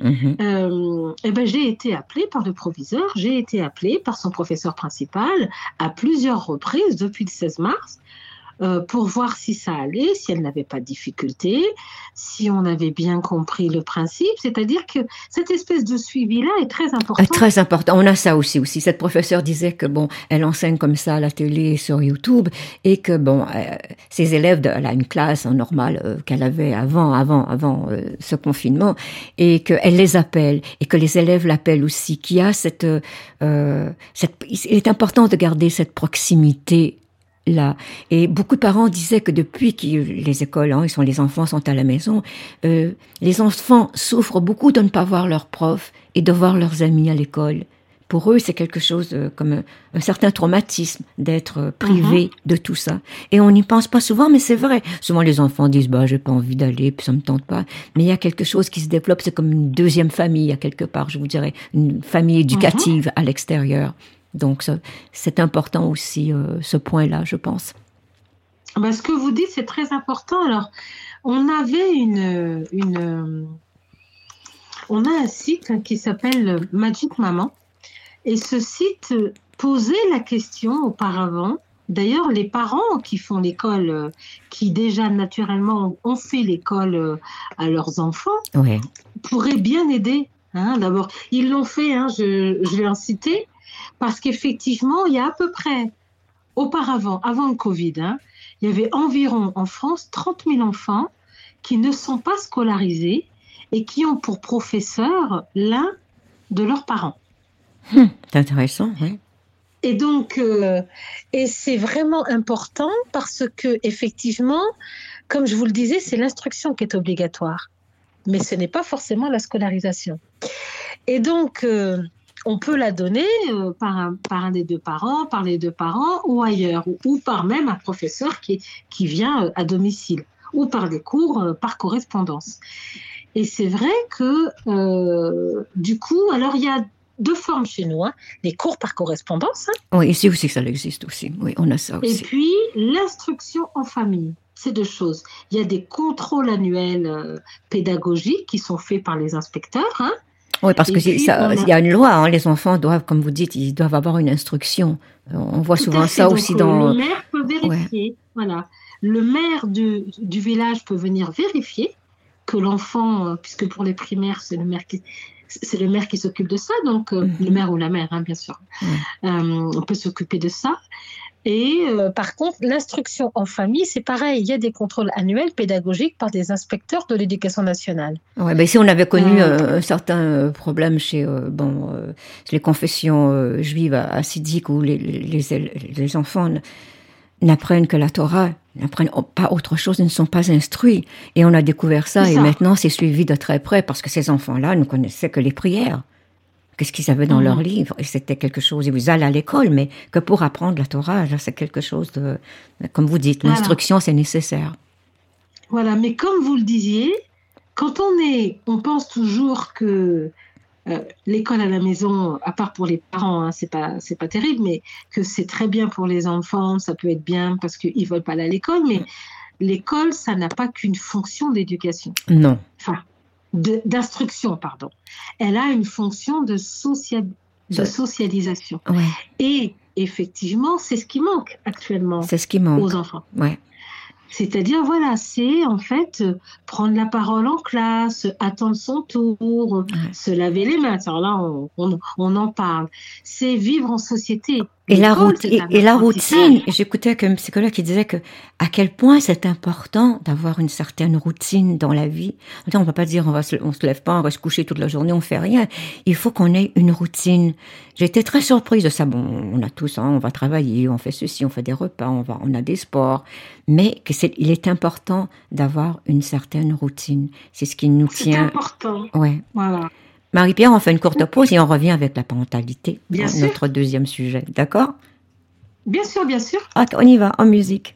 J'ai été appelée par le proviseur, j'ai été appelée par son professeur principal à plusieurs reprises depuis le 16 mars pour voir si ça allait, si elle n'avait pas de difficulté, si on avait bien compris le principe. C'est-à-dire que cette espèce de suivi-là est très important. Très important. On a ça aussi. Cette professeure disait que bon, elle enseigne comme ça à la télé, sur YouTube, et que bon, ses élèves, elle a une classe normale qu'elle avait avant ce confinement, et qu'elle les appelle, et que les élèves l'appellent aussi, qu'il y a il est important de garder cette proximité là. Et beaucoup de parents disaient que depuis que les écoles, les enfants sont à la maison, les enfants souffrent beaucoup de ne pas voir leurs profs et de voir leurs amis à l'école. Pour eux, c'est quelque chose comme un certain traumatisme d'être privé de tout ça. Et on n'y pense pas souvent, mais c'est vrai. Souvent, les enfants disent, j'ai pas envie d'aller, puis ça me tente pas. Mais il y a quelque chose qui se développe, c'est comme une deuxième famille, à quelque part, je vous dirais, une famille éducative à l'extérieur. Donc, c'est important aussi, ce point-là, je pense. Ce que vous dites, c'est très important. Alors, on avait on a un site qui s'appelle Magic Maman. Et ce site posait la question auparavant. D'ailleurs, les parents qui font l'école, qui déjà naturellement ont fait l'école à leurs enfants, pourraient bien aider. D'abord, ils l'ont fait, je vais en citer. Parce qu'effectivement, il y a à peu près, auparavant, avant le Covid, il y avait environ en France 30 000 enfants qui ne sont pas scolarisés et qui ont pour professeur l'un de leurs parents. C'est intéressant, oui. Et donc, et c'est vraiment important parce que effectivement, comme je vous le disais, c'est l'instruction qui est obligatoire. Mais ce n'est pas forcément la scolarisation. Et donc... on peut la donner par un des deux parents, par les deux parents ou ailleurs, ou par même un professeur qui vient à domicile, ou par des cours par correspondance. Et c'est vrai que du coup, alors il y a deux formes chez nous, les cours par correspondance. Oui, ici aussi ça existe aussi, oui, on a ça aussi. Et puis l'instruction en famille. C'est deux choses. Il y a des contrôles annuels pédagogiques qui sont faits par les inspecteurs, Oui, parce que il y a une loi, les enfants doivent, comme vous dites, ils doivent avoir une instruction. On voit souvent ça aussi dans... Le maire peut vérifier, voilà. Le maire du village peut venir vérifier que l'enfant, puisque pour les primaires, c'est le maire qui s'occupe de ça, donc le maire ou la mère, bien sûr, on peut s'occuper de ça. Et par contre, l'instruction en famille, c'est pareil. Il y a des contrôles annuels pédagogiques par des inspecteurs de l'éducation nationale. Ouais, ici, on avait connu un certain problème chez les confessions juives assidiques où les enfants n'apprennent que la Torah, n'apprennent pas autre chose, ils ne sont pas instruits. Et on a découvert ça, et maintenant, c'est suivi de très près parce que ces enfants-là ne connaissaient que les prières. Qu'est-ce qu'ils avaient dans leurs livres? Et c'était quelque chose, ils allaient à l'école, mais que pour apprendre la Torah, là, c'est quelque chose de, comme vous dites, l'instruction, c'est nécessaire. Voilà, mais comme vous le disiez, quand on pense toujours que l'école à la maison, à part pour les parents, hein, c'est pas terrible, mais que c'est très bien pour les enfants, ça peut être bien parce qu'ils veulent pas aller à l'école, mais l'école, ça n'a pas qu'une fonction d'éducation. Non. Enfin, d'instruction, pardon. Elle a une fonction de socialisation. Ouais. Et effectivement, c'est ce qui manque actuellement aux enfants. Ouais. C'est-à-dire, voilà, c'est en fait prendre la parole en classe, attendre son tour, se laver les mains. Alors là, on en parle. C'est vivre en société. Et la routine, j'écoutais un psychologue qui disait que à quel point c'est important d'avoir une certaine routine dans la vie. On ne va pas dire on se lève pas, on va se coucher toute la journée, on fait rien. Il faut qu'on ait une routine. J'ai été très surprise de ça. Bon, on a tous, on va travailler, on fait ceci, on fait des repas, on a des sports, mais il est important d'avoir une certaine routine. C'est ce qui nous tient. C'est important. Ouais. Voilà. Marie-Pierre, on fait une courte pause et on revient avec la parentalité. Bien sûr. Notre deuxième sujet, d'accord? Bien sûr, bien sûr. On y va, en musique.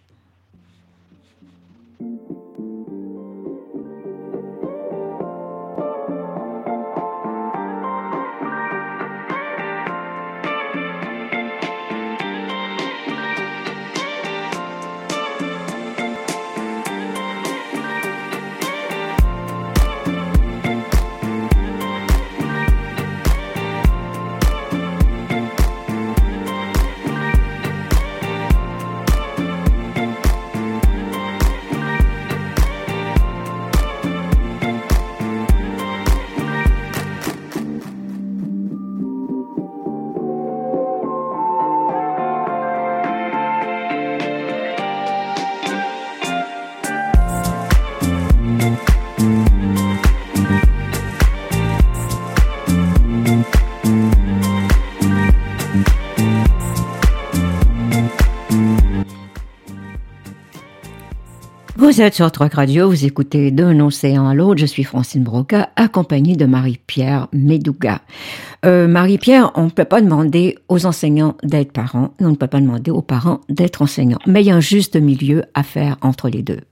Vous êtes sur Truc Radio, vous écoutez D'un océan à l'autre, je suis Francine Broca, accompagnée de Marie-Pierre Médouga. Marie-Pierre, on ne peut pas demander aux enseignants d'être parents, on ne peut pas demander aux parents d'être enseignants, mais il y a un juste milieu à faire entre les deux.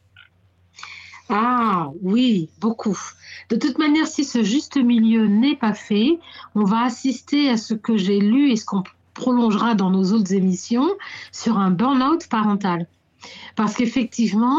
Ah oui, beaucoup. De toute manière, si ce juste milieu n'est pas fait, on va assister à ce que j'ai lu et ce qu'on prolongera dans nos autres émissions sur un burn-out parental. Parce qu'effectivement,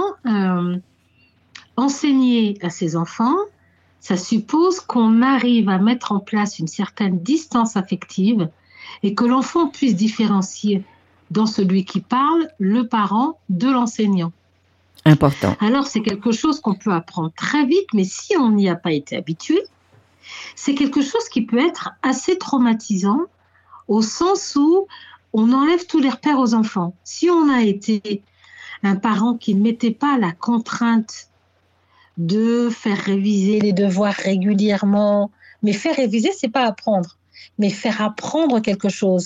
enseigner à ses enfants, ça suppose qu'on arrive à mettre en place une certaine distance affective et que l'enfant puisse différencier dans celui qui parle le parent de l'enseignant. Important. Alors, c'est quelque chose qu'on peut apprendre très vite, mais si on n'y a pas été habitué, c'est quelque chose qui peut être assez traumatisant au sens où on enlève tous les repères aux enfants. Si on a été un parent qui ne mettait pas la contrainte de faire réviser les devoirs régulièrement, mais faire réviser, c'est pas apprendre, mais faire apprendre quelque chose.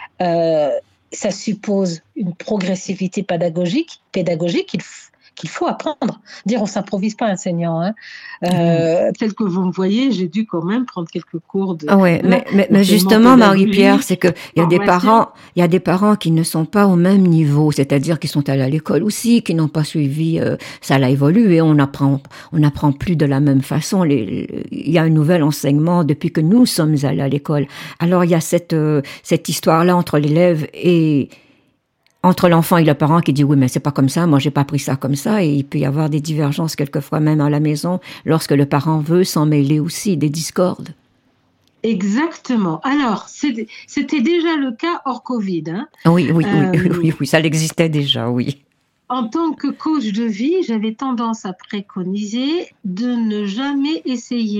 Ça suppose une progressivité pédagogique qu'il faut apprendre. Dire on s'improvise pas enseignant. Hein. Tel que vous me voyez, j'ai dû quand même prendre quelques cours de. Ah ouais, mais justement, Marie-Pierre, c'est que il y a des parents qui ne sont pas au même niveau, c'est-à-dire qui sont allés à l'école aussi, qui n'ont pas suivi. Ça l'a évolué, on apprend plus de la même façon. Il y a un nouvel enseignement depuis que nous sommes allés à l'école. Alors il y a cette histoire-là entre l'élève et entre l'enfant et le parent qui dit oui mais c'est pas comme ça, moi j'ai pas pris ça comme ça, et il peut y avoir des divergences quelquefois même à la maison lorsque le parent veut s'en mêler aussi, des discordes. Exactement. Alors c'était déjà le cas hors Covid. Hein. Oui, ça existait déjà, oui. En tant que coach de vie, j'avais tendance à préconiser de ne jamais essayer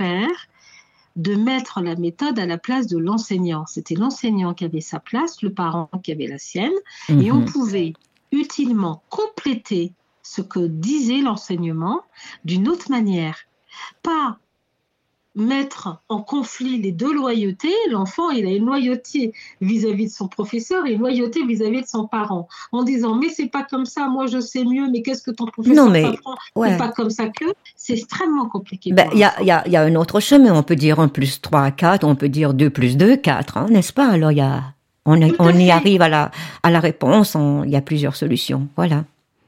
de mettre la méthode à la place de l'enseignant. C'était l'enseignant qui avait sa place, le parent qui avait la sienne, et on pouvait utilement compléter ce que disait l'enseignement d'une autre manière. Pas mettre en conflit les deux loyautés. L'enfant, il a une loyauté vis-à-vis de son professeur et une loyauté vis-à-vis de son parent, en disant mais c'est pas comme ça, moi je sais mieux, mais qu'est-ce que ton professeur t'apprend, c'est pas comme ça que. C'est extrêmement compliqué. Il y a un autre chemin, on peut dire 1 + 3 = 4, on peut dire 2 + 2 = 4, hein, n'est-ce pas? Alors on y arrive à la réponse, il y a plusieurs solutions, voilà.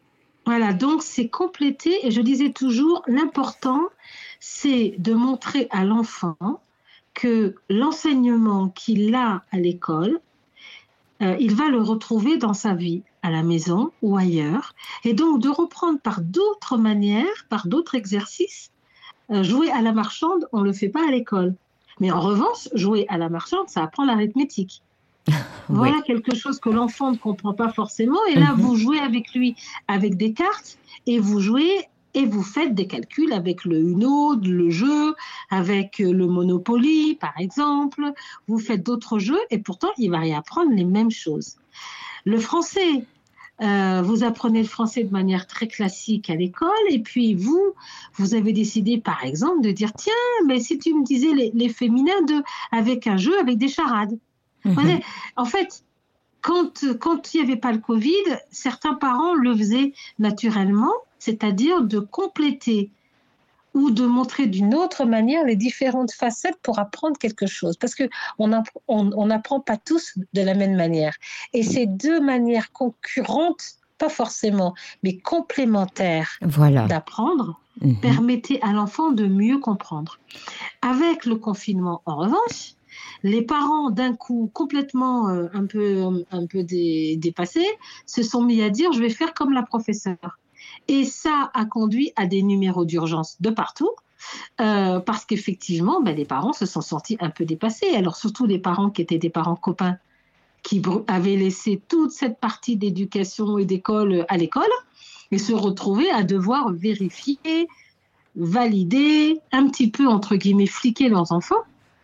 Voilà, donc c'est compléter, et je disais toujours, l'important, c'est de montrer à l'enfant que l'enseignement qu'il a à l'école, il va le retrouver dans sa vie, à la maison ou ailleurs, et donc de reprendre par d'autres manières, par d'autres exercices. Jouer à la marchande, on ne le fait pas à l'école. Mais en revanche, jouer à la marchande, ça apprend l'arithmétique. Voilà quelque chose que l'enfant ne comprend pas forcément. Et là, vous jouez avec lui avec des cartes et vous jouez et vous faites des calculs avec le Uno, le jeu, avec le Monopoly, par exemple. Vous faites d'autres jeux et pourtant, il va y apprendre les mêmes choses. Le français, vous apprenez le français de manière très classique à l'école et puis vous avez décidé, par exemple, de dire « Tiens, mais si tu me disais les féminins avec un jeu, avec des charades. » Voilà. En fait, quand il n'y avait pas le Covid, certains parents le faisaient naturellement, c'est-à-dire de compléter ou de montrer d'une autre manière les différentes facettes pour apprendre quelque chose. Parce qu'on n'apprend pas tous de la même manière. Et ces deux manières concurrentes, pas forcément, mais complémentaires d'apprendre, permettaient à l'enfant de mieux comprendre. Avec le confinement, en revanche, les parents, d'un coup, complètement un peu dépassés, se sont mis à dire « je vais faire comme la professeure ». Et ça a conduit à des numéros d'urgence de partout, parce qu'effectivement, les parents se sont sentis un peu dépassés. Alors surtout les parents qui étaient des parents copains, qui avaient laissé toute cette partie d'éducation et d'école à l'école, et se retrouvaient à devoir vérifier, valider, un petit peu, entre guillemets, fliquer leurs enfants.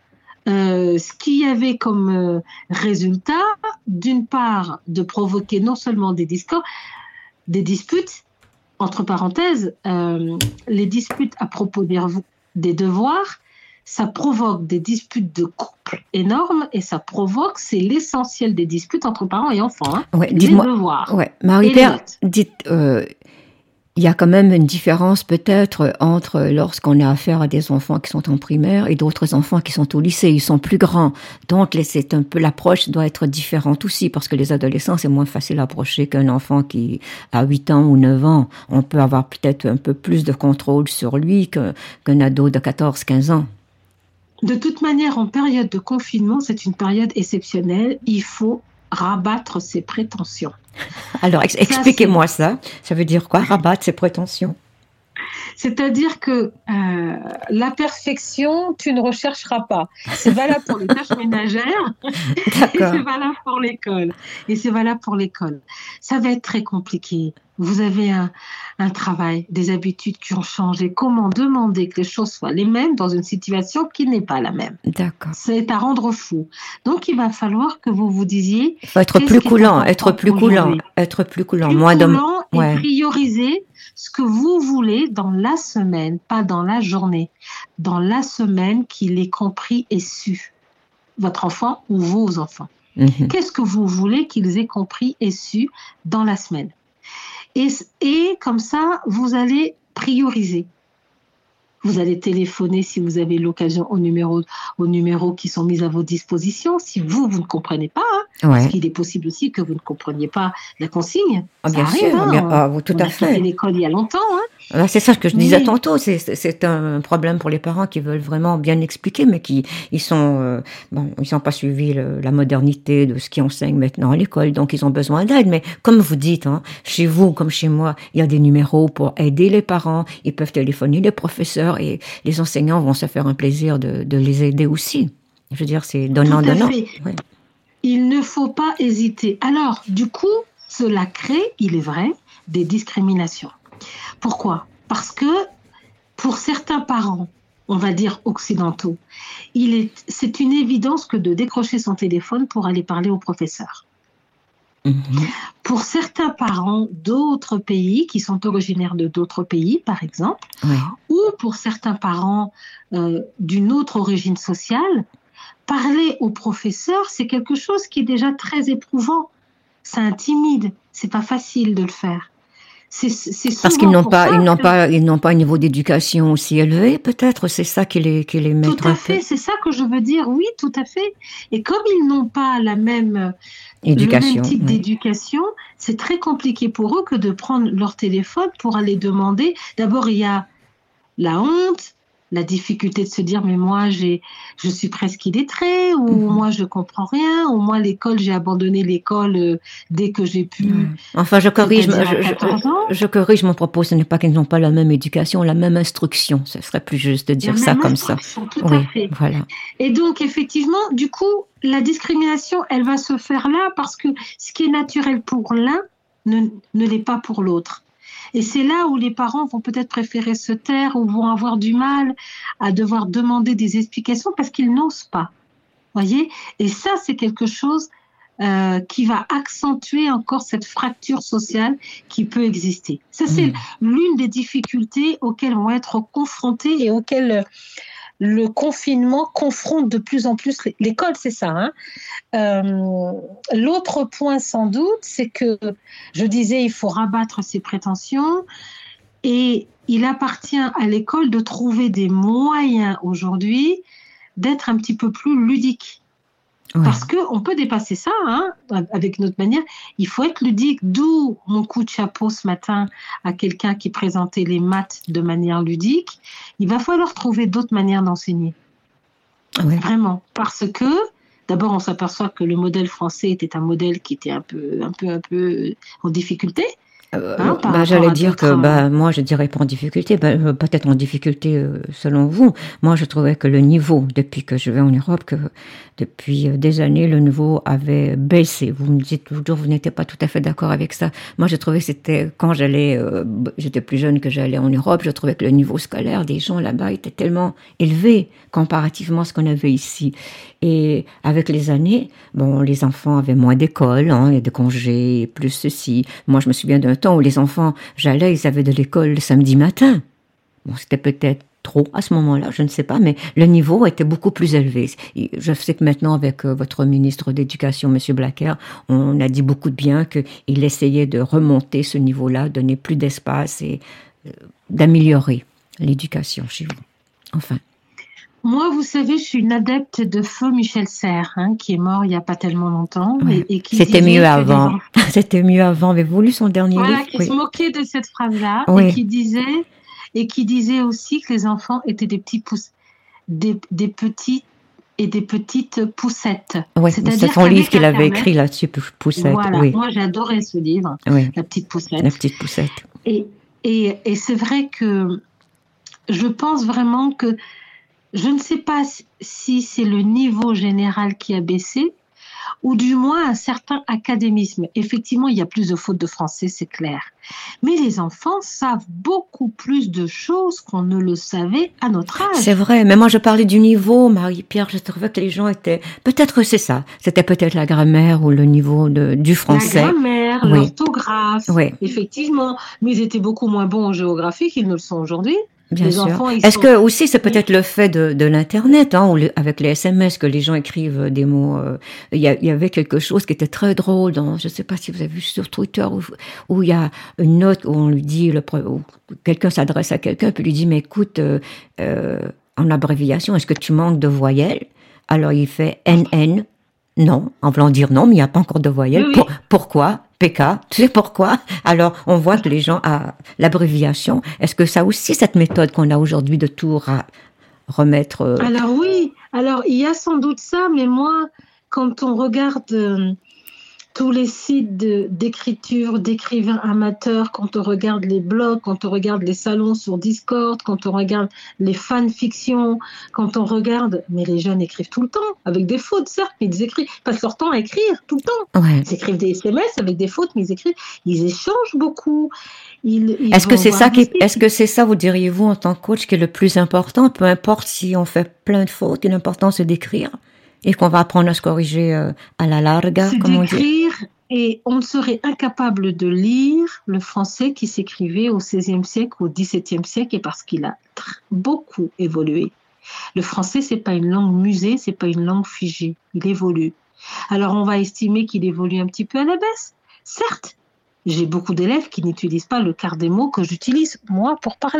Ce qui avait comme résultat, d'une part, de provoquer non seulement des disputes, entre parenthèses, les disputes à propos des devoirs, ça provoque des disputes de couple énormes et ça provoque, c'est l'essentiel des disputes entre parents et enfants, les devoirs. Marie-Pierre, dites, il y a quand même une différence peut-être entre lorsqu'on a affaire à des enfants qui sont en primaire et d'autres enfants qui sont au lycée. Ils sont plus grands. Donc, c'est un peu, l'approche doit être différente aussi parce que les adolescents, c'est moins facile à approcher qu'un enfant qui a 8 ans ou 9 ans. On peut avoir peut-être un peu plus de contrôle sur lui qu'un ado de 14, 15 ans. De toute manière, en période de confinement, c'est une période exceptionnelle. Il faut rabattre ses prétentions. Alors, expliquez-moi ça. Ça veut dire quoi, rabattre ses prétentions? C'est-à-dire que la perfection, tu ne rechercheras pas. C'est valable pour les tâches ménagères et c'est valable pour l'école. Ça va être très compliqué. Vous avez un travail, des habitudes qui ont changé. Comment demander que les choses soient les mêmes dans une situation qui n'est pas la même? D'accord. C'est à rendre fou. Donc, il va falloir que vous vous disiez... Il faut être plus coulant, moins et prioriser ce que vous voulez dans la semaine, pas dans la journée. Dans la semaine qu'il ait compris et su, votre enfant ou vos enfants. Qu'est-ce que vous voulez qu'ils aient compris et su dans la semaine? Et comme ça, vous allez prioriser. Vous allez téléphoner si vous avez l'occasion aux numéros qui sont mis à vos dispositions. Si vous ne comprenez pas, parce qu'il est possible aussi que vous ne compreniez pas la consigne. Bien sûr, tout à fait. On a quitté l'école il y a longtemps. C'est ça que je disais tantôt. C'est un problème pour les parents qui veulent vraiment bien expliquer, mais ils sont pas suivis la modernité de ce qui enseigne maintenant à l'école, donc ils ont besoin d'aide. Mais comme vous dites, chez vous comme chez moi, il y a des numéros pour aider les parents. Ils peuvent téléphoner les professeurs et les enseignants vont se faire un plaisir de les aider aussi. Je veux dire, c'est donnant-donnant. Ouais. Il ne faut pas hésiter. Alors, du coup, cela crée, il est vrai, des discriminations. Pourquoi? Parce que pour certains parents, on va dire occidentaux, c'est une évidence que de décrocher son téléphone pour aller parler au professeur. Pour certains parents d'autres pays, qui sont originaires de d'autres pays, par exemple, ou pour certains parents d'une autre origine sociale, parler au professeur, c'est quelque chose qui est déjà très éprouvant. Ça intimide, c'est pas facile de le faire. Parce qu'ils n'ont pas un niveau d'éducation aussi élevé, peut-être, c'est ça qui les met. Tout à fait, c'est ça que je veux dire, oui, tout à fait. Et comme ils n'ont pas la même éducation, le même type d'éducation, c'est très compliqué pour eux que de prendre leur téléphone pour aller demander. D'abord, il y a la honte, la difficulté de se dire mais moi je suis presque illettrée, ou moi je comprends rien, ou moi l'école, j'ai abandonné l'école dès que j'ai pu. Enfin, je corrige mon propos. Ce n'est pas qu'ils n'ont pas la même éducation, la même instruction. Ce serait plus juste de dire ça comme ça. Tout à fait. Voilà. Et donc effectivement, du coup, la discrimination, elle va se faire là parce que ce qui est naturel pour l'un ne l'est pas pour l'autre. Et c'est là où les parents vont peut-être préférer se taire ou vont avoir du mal à devoir demander des explications parce qu'ils n'osent pas. Voyez ? Et ça, c'est quelque chose qui va accentuer encore cette fracture sociale qui peut exister. Ça, c'est l'une des difficultés auxquelles vont être confrontés et auxquelles le confinement confronte de plus en plus l'école, c'est ça. L'autre point, sans doute, c'est que, je disais, il faut rabattre ses prétentions et il appartient à l'école de trouver des moyens aujourd'hui d'être un petit peu plus ludique. Ouais. Parce qu'on peut dépasser ça avec notre manière. Il faut être ludique, d'où mon coup de chapeau ce matin à quelqu'un qui présentait les maths de manière ludique. Il va falloir trouver d'autres manières d'enseigner. Ouais. Vraiment. Parce que, d'abord, on s'aperçoit que le modèle français était un modèle qui était un peu en difficulté. J'allais dire que moi je dirais pas en difficulté, peut-être en difficulté selon vous. Moi je trouvais que le niveau, depuis que je vais en Europe, que depuis des années le niveau avait baissé. Vous me dites toujours vous n'étiez pas tout à fait d'accord avec ça. Moi je trouvais que c'était quand j'étais plus jeune que j'allais en Europe, je trouvais que le niveau scolaire des gens là-bas était tellement élevé comparativement à ce qu'on avait ici. Et avec les années, les enfants avaient moins d'école, et de congés, plus ceci. Moi je me souviens d'un temps où les enfants, ils avaient de l'école le samedi matin. C'était peut-être trop à ce moment-là, je ne sais pas, mais le niveau était beaucoup plus élevé. Je sais que maintenant, avec votre ministre d'éducation, M. Blacker, on a dit beaucoup de bien qu'il essayait de remonter ce niveau-là, donner plus d'espace et d'améliorer l'éducation chez vous. Enfin. Moi, vous savez, je suis une adepte de feu Michel Serres, qui est mort il n'y a pas tellement longtemps. Ouais. Et qui C'était mieux avant. C'était mieux avant. Avez-vous lu son dernier livre ? Qui se moquait de cette phrase-là et qui disait aussi que les enfants étaient des petits et des petites poussettes. Oui, c'est son livre qu'il avait écrit là-dessus, Poussette. Voilà, oui. Moi j'adorais ce livre, La petite poussette. La petite poussette. Et c'est vrai que je pense vraiment que je ne sais pas si c'est le niveau général qui a baissé ou du moins un certain académisme. Effectivement, il y a plus de fautes de français, c'est clair. Mais les enfants savent beaucoup plus de choses qu'on ne le savait à notre âge. C'est vrai, mais moi je parlais du niveau, Marie-Pierre, je trouvais que les gens étaient... Peut-être c'est ça, c'était peut-être la grammaire ou le niveau du français. La grammaire, l'orthographe, effectivement. Mais ils étaient beaucoup moins bons en géographie qu'ils ne le sont aujourd'hui. Bien sûr. Est-ce que aussi c'est peut-être le fait de l'internet, avec les SMS que les gens écrivent des mots. Il y avait quelque chose qui était très drôle dans, je ne sais pas si vous avez vu sur Twitter où il y a une note où on lui dit où quelqu'un s'adresse à quelqu'un puis lui dit mais écoute en abréviation est-ce que tu manques de voyelles? Alors il fait NN. Non, en voulant dire non, mais il n'y a pas encore de voyelles. Oui. Pourquoi? PK, tu sais pourquoi? Alors, on voit que les gens, l'abréviation, est-ce que ça aussi, cette méthode qu'on a aujourd'hui de tout remettre... Alors oui, il y a sans doute ça, mais moi, quand on regarde tous les sites d'écriture, d'écrivains amateurs, quand on regarde les blogs, quand on regarde les salons sur Discord, quand on regarde les fanfictions, quand on regarde... Mais les jeunes écrivent tout le temps, avec des fautes, certes, mais ils passent leur temps à écrire tout le temps. Ouais. Ils écrivent des SMS avec des fautes, mais ils échangent beaucoup. Est-ce que c'est ça, vous diriez-vous, en tant que coach, qui est le plus important, peu importe si on fait plein de fautes, l'important c'est d'écrire et qu'on va apprendre à se corriger à la larga, comme on dit. C'est d'écrire, et on serait incapable de lire le français qui s'écrivait au XVIe siècle, au XVIIe siècle, et parce qu'il a beaucoup évolué. Le français, c'est pas une langue musée, c'est pas une langue figée, il évolue. Alors on va estimer qu'il évolue un petit peu à la baisse, certes. J'ai beaucoup d'élèves qui n'utilisent pas le quart des mots que j'utilise, moi, pour parler.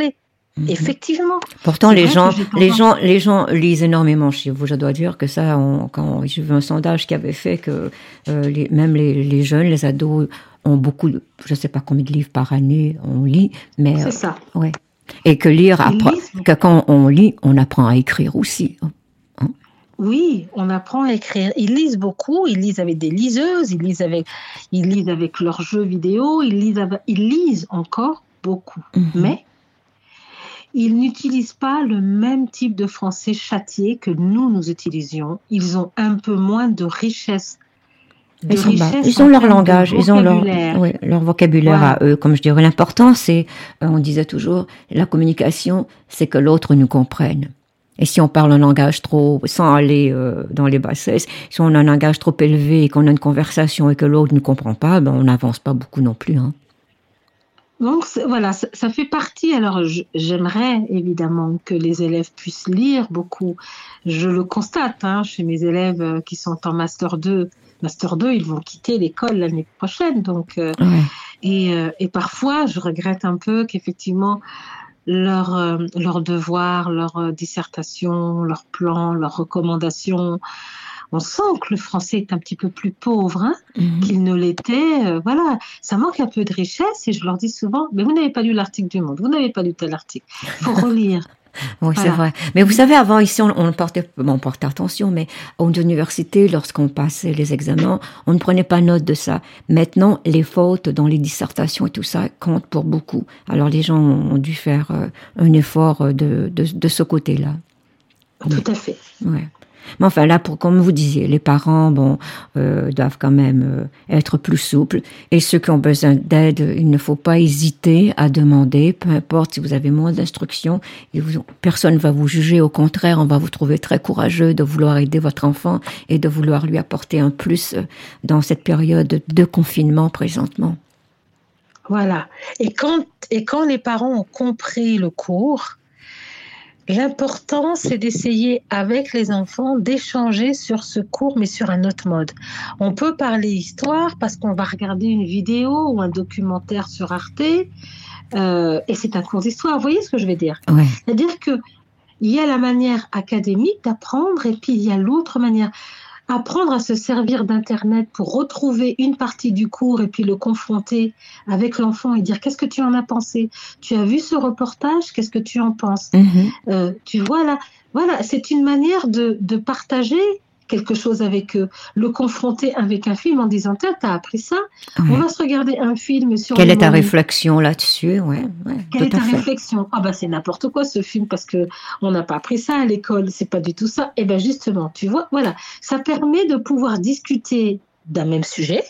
Effectivement. Pourtant, les gens lisent énormément chez vous. Je dois dire que ça, quand j'ai vu un sondage qui avait fait que même les jeunes, les ados ont beaucoup, je ne sais pas combien de livres par année on lit, mais c'est ça. Ouais. Et que que quand on lit, on apprend à écrire aussi. Hein? Oui, on apprend à écrire. Ils lisent beaucoup, ils lisent avec des liseuses, ils lisent avec leurs jeux vidéo, ils lisent encore beaucoup. Mais ils n'utilisent pas le même type de français châtié que nous utilisions. Ils ont un peu moins de richesse. Ils ont leur langage, ils ont leur vocabulaire à eux. Comme je dirais, l'important, c'est, on disait toujours, la communication, c'est que l'autre nous comprenne. Et si on parle un langage sans aller dans les bassesses, si on a un langage trop élevé et qu'on a une conversation et que l'autre ne comprend pas, on n'avance pas beaucoup non plus. Hein. Donc voilà, ça fait partie. Alors j'aimerais évidemment que les élèves puissent lire beaucoup. Je le constate chez mes élèves qui sont en Master 2. Master 2, ils vont quitter l'école l'année prochaine. Donc, et parfois, je regrette un peu qu'effectivement, leurs devoirs, leurs dissertations, leurs plans, leurs recommandations, on sent que le français est un petit peu plus pauvre qu'il ne l'était. Voilà, ça manque un peu de richesse et je leur dis souvent, mais vous n'avez pas lu l'article du Monde, vous n'avez pas lu tel article, il faut relire. Oui, voilà. C'est vrai. Mais vous savez, avant, ici, on portait attention, mais aux universités, lorsqu'on passait les examens, on ne prenait pas note de ça. Maintenant, les fautes dans les dissertations et tout ça comptent pour beaucoup. Alors, les gens ont dû faire un effort de ce côté-là. Tout à fait. Ouais. Mais enfin, là, comme vous disiez, les parents, doivent quand même être plus souples. Et ceux qui ont besoin d'aide, il ne faut pas hésiter à demander, peu importe si vous avez moins d'instructions. Personne ne va vous juger. Au contraire, on va vous trouver très courageux de vouloir aider votre enfant et de vouloir lui apporter un plus dans cette période de confinement présentement. Voilà. Et quand les parents ont compris le cours, l'important, c'est d'essayer avec les enfants d'échanger sur ce cours, mais sur un autre mode. On peut parler histoire parce qu'on va regarder une vidéo ou un documentaire sur Arte et c'est un cours d'histoire. Vous voyez ce que je veux dire ? Ouais. C'est-à-dire qu'il y a la manière académique d'apprendre et puis il y a l'autre manière. Apprendre à se servir d'Internet pour retrouver une partie du cours et puis le confronter avec l'enfant et dire qu'est-ce que tu en as pensé ? Tu as vu ce reportage ? Qu'est-ce que tu en penses ? Tu vois là, voilà, c'est une manière de partager quelque chose avec eux, le confronter avec un film en disant tiens, t'as appris ça ? On va se regarder un film sur. Quelle est ta réflexion là-dessus ? Quelle est ta réflexion ? C'est n'importe quoi ce film parce que on n'a pas appris ça à l'école, c'est pas du tout ça. Et bien justement, tu vois, voilà, ça permet de pouvoir discuter d'un même sujet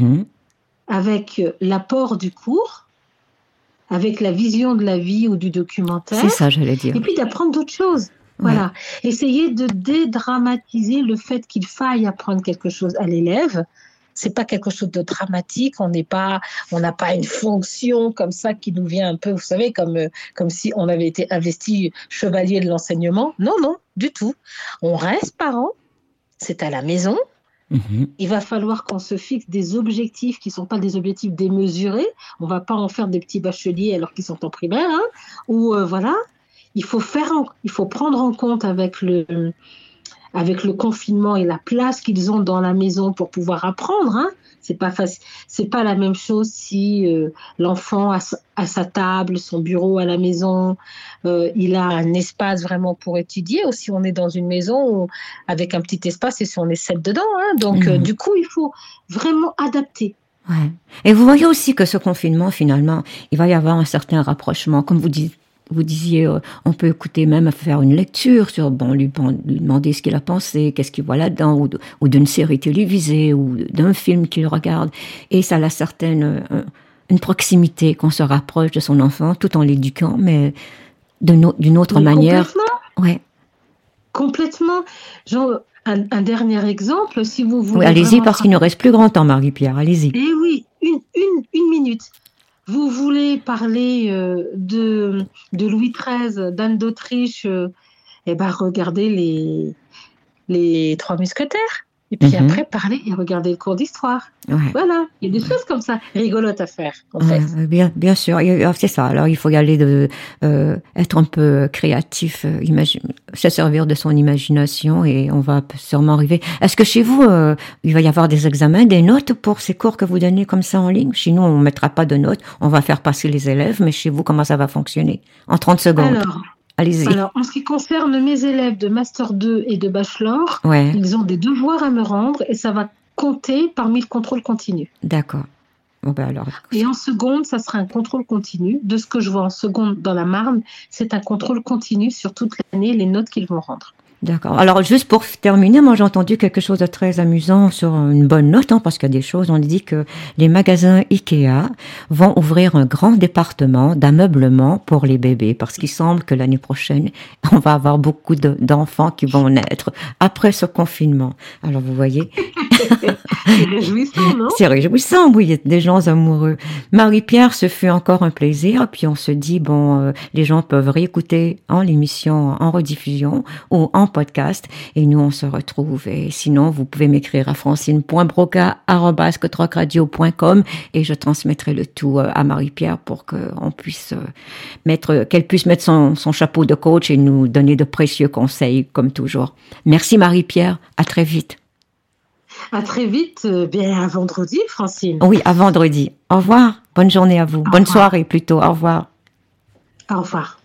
avec l'apport du cours, avec la vision de la vie ou du documentaire. C'est ça, j'allais dire. Et puis d'apprendre d'autres choses. Voilà, essayer de dédramatiser le fait qu'il faille apprendre quelque chose à l'élève. C'est pas quelque chose de dramatique. On n'a pas une fonction comme ça qui nous vient un peu, vous savez, comme si on avait été investi chevalier de l'enseignement. Non, du tout. On reste parent. C'est à la maison. Il va falloir qu'on se fixe des objectifs qui sont pas des objectifs démesurés. On va pas en faire des petits bacheliers alors qu'ils sont en primaire. Ou voilà. Il faut prendre en compte avec le confinement et la place qu'ils ont dans la maison pour pouvoir apprendre. C'est pas facile. C'est pas la même chose si l'enfant a sa table, son bureau à la maison, il a un espace vraiment pour étudier, ou si on est dans une maison avec un petit espace et si on est 7 dedans. Donc du coup, il faut vraiment adapter. Ouais. Et vous voyez aussi que ce confinement, finalement, il va y avoir un certain rapprochement, comme vous dites. Vous disiez, on peut écouter même faire une lecture sur, lui demander ce qu'il a pensé, qu'est-ce qu'il voit là-dedans, ou d'une série télévisée, ou d'un film qu'il regarde. Et ça a une proximité qu'on se rapproche de son enfant, tout en l'éduquant, mais d'une autre manière. Complètement. Ouais. Complètement. Genre, un dernier exemple, si vous voulez. Oui, allez-y, parce qu'il ne reste plus grand temps, Marie-Pierre, allez-y. Eh oui, une minute. Vous voulez parler de Louis XIII, d'Anne d'Autriche, regardez les Trois Mousquetaires. Et puis après, parler et regarder le cours d'histoire. Ouais. Voilà, il y a des choses comme ça, rigolotes à faire, en fait. Bien sûr, c'est ça. Alors, il faut y aller être un peu créatif, se servir de son imagination et on va sûrement arriver. Est-ce que chez vous, il va y avoir des examens, des notes pour ces cours que vous donnez comme ça en ligne? Chez nous, on ne mettra pas de notes, on va faire passer les élèves, mais chez vous, comment ça va fonctionner? En 30 secondes. Allez-y. Alors, en ce qui concerne mes élèves de Master 2 et de Bachelor, ils ont des devoirs à me rendre et ça va compter parmi le contrôle continu. D'accord. Bon, ben alors... Et en seconde, ça sera un contrôle continu. De ce que je vois en seconde dans la Marne, c'est un contrôle continu sur toute l'année, les notes qu'ils vont rendre. D'accord. Alors, juste pour terminer, moi, j'ai entendu quelque chose de très amusant sur une bonne note, parce qu'il y a des choses, on dit que les magasins Ikea vont ouvrir un grand département d'ameublement pour les bébés, parce qu'il semble que l'année prochaine, on va avoir beaucoup d'enfants qui vont naître après ce confinement. Alors, vous voyez. C'est réjouissant, non? C'est réjouissant, oui, il y a des gens amoureux. Marie-Pierre, ce fut encore un plaisir, puis on se dit, les gens peuvent réécouter l'émission en rediffusion ou en podcast et nous on se retrouve. Et sinon vous pouvez m'écrire à francine.broca@trocradio.com et je transmettrai le tout à Marie-Pierre pour qu'on puisse qu'elle puisse mettre son chapeau de coach et nous donner de précieux conseils comme toujours. Merci Marie-Pierre, à très vite. À très vite, bien à vendredi Francine. Oui, à vendredi. Au revoir, bonne journée à vous, bonne soirée plutôt, au revoir. Au revoir.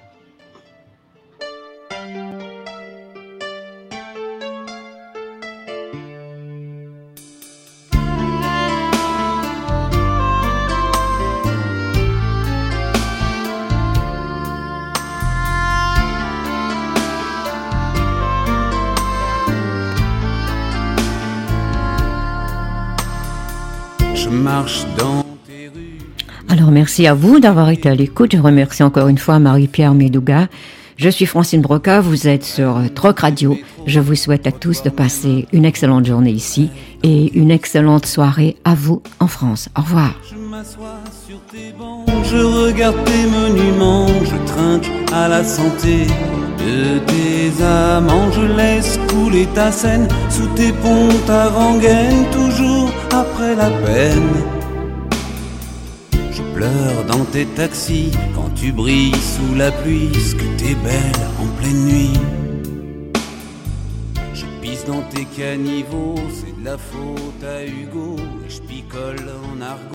Je marche dans tes rues. Alors merci à vous d'avoir été à l'écoute. Je remercie encore une fois Marie-Pierre Médouga. Je suis Francine Broca, vous êtes sur Troc Radio. Je vous souhaite à tous de passer une excellente journée ici et une excellente soirée à vous en France. Au revoir. Je m'assois sur tes bancs, je regarde tes monuments, je trinque à la santé de tes amants, je laisse couler ta Seine sous tes ponts, ta rengaine, toujours après la peine. Je pleure dans tes taxis quand tu brilles sous la pluie, ce que t'es belle en pleine nuit. Je pisse dans tes caniveaux, c'est de la faute à Hugo, et je picole en argot.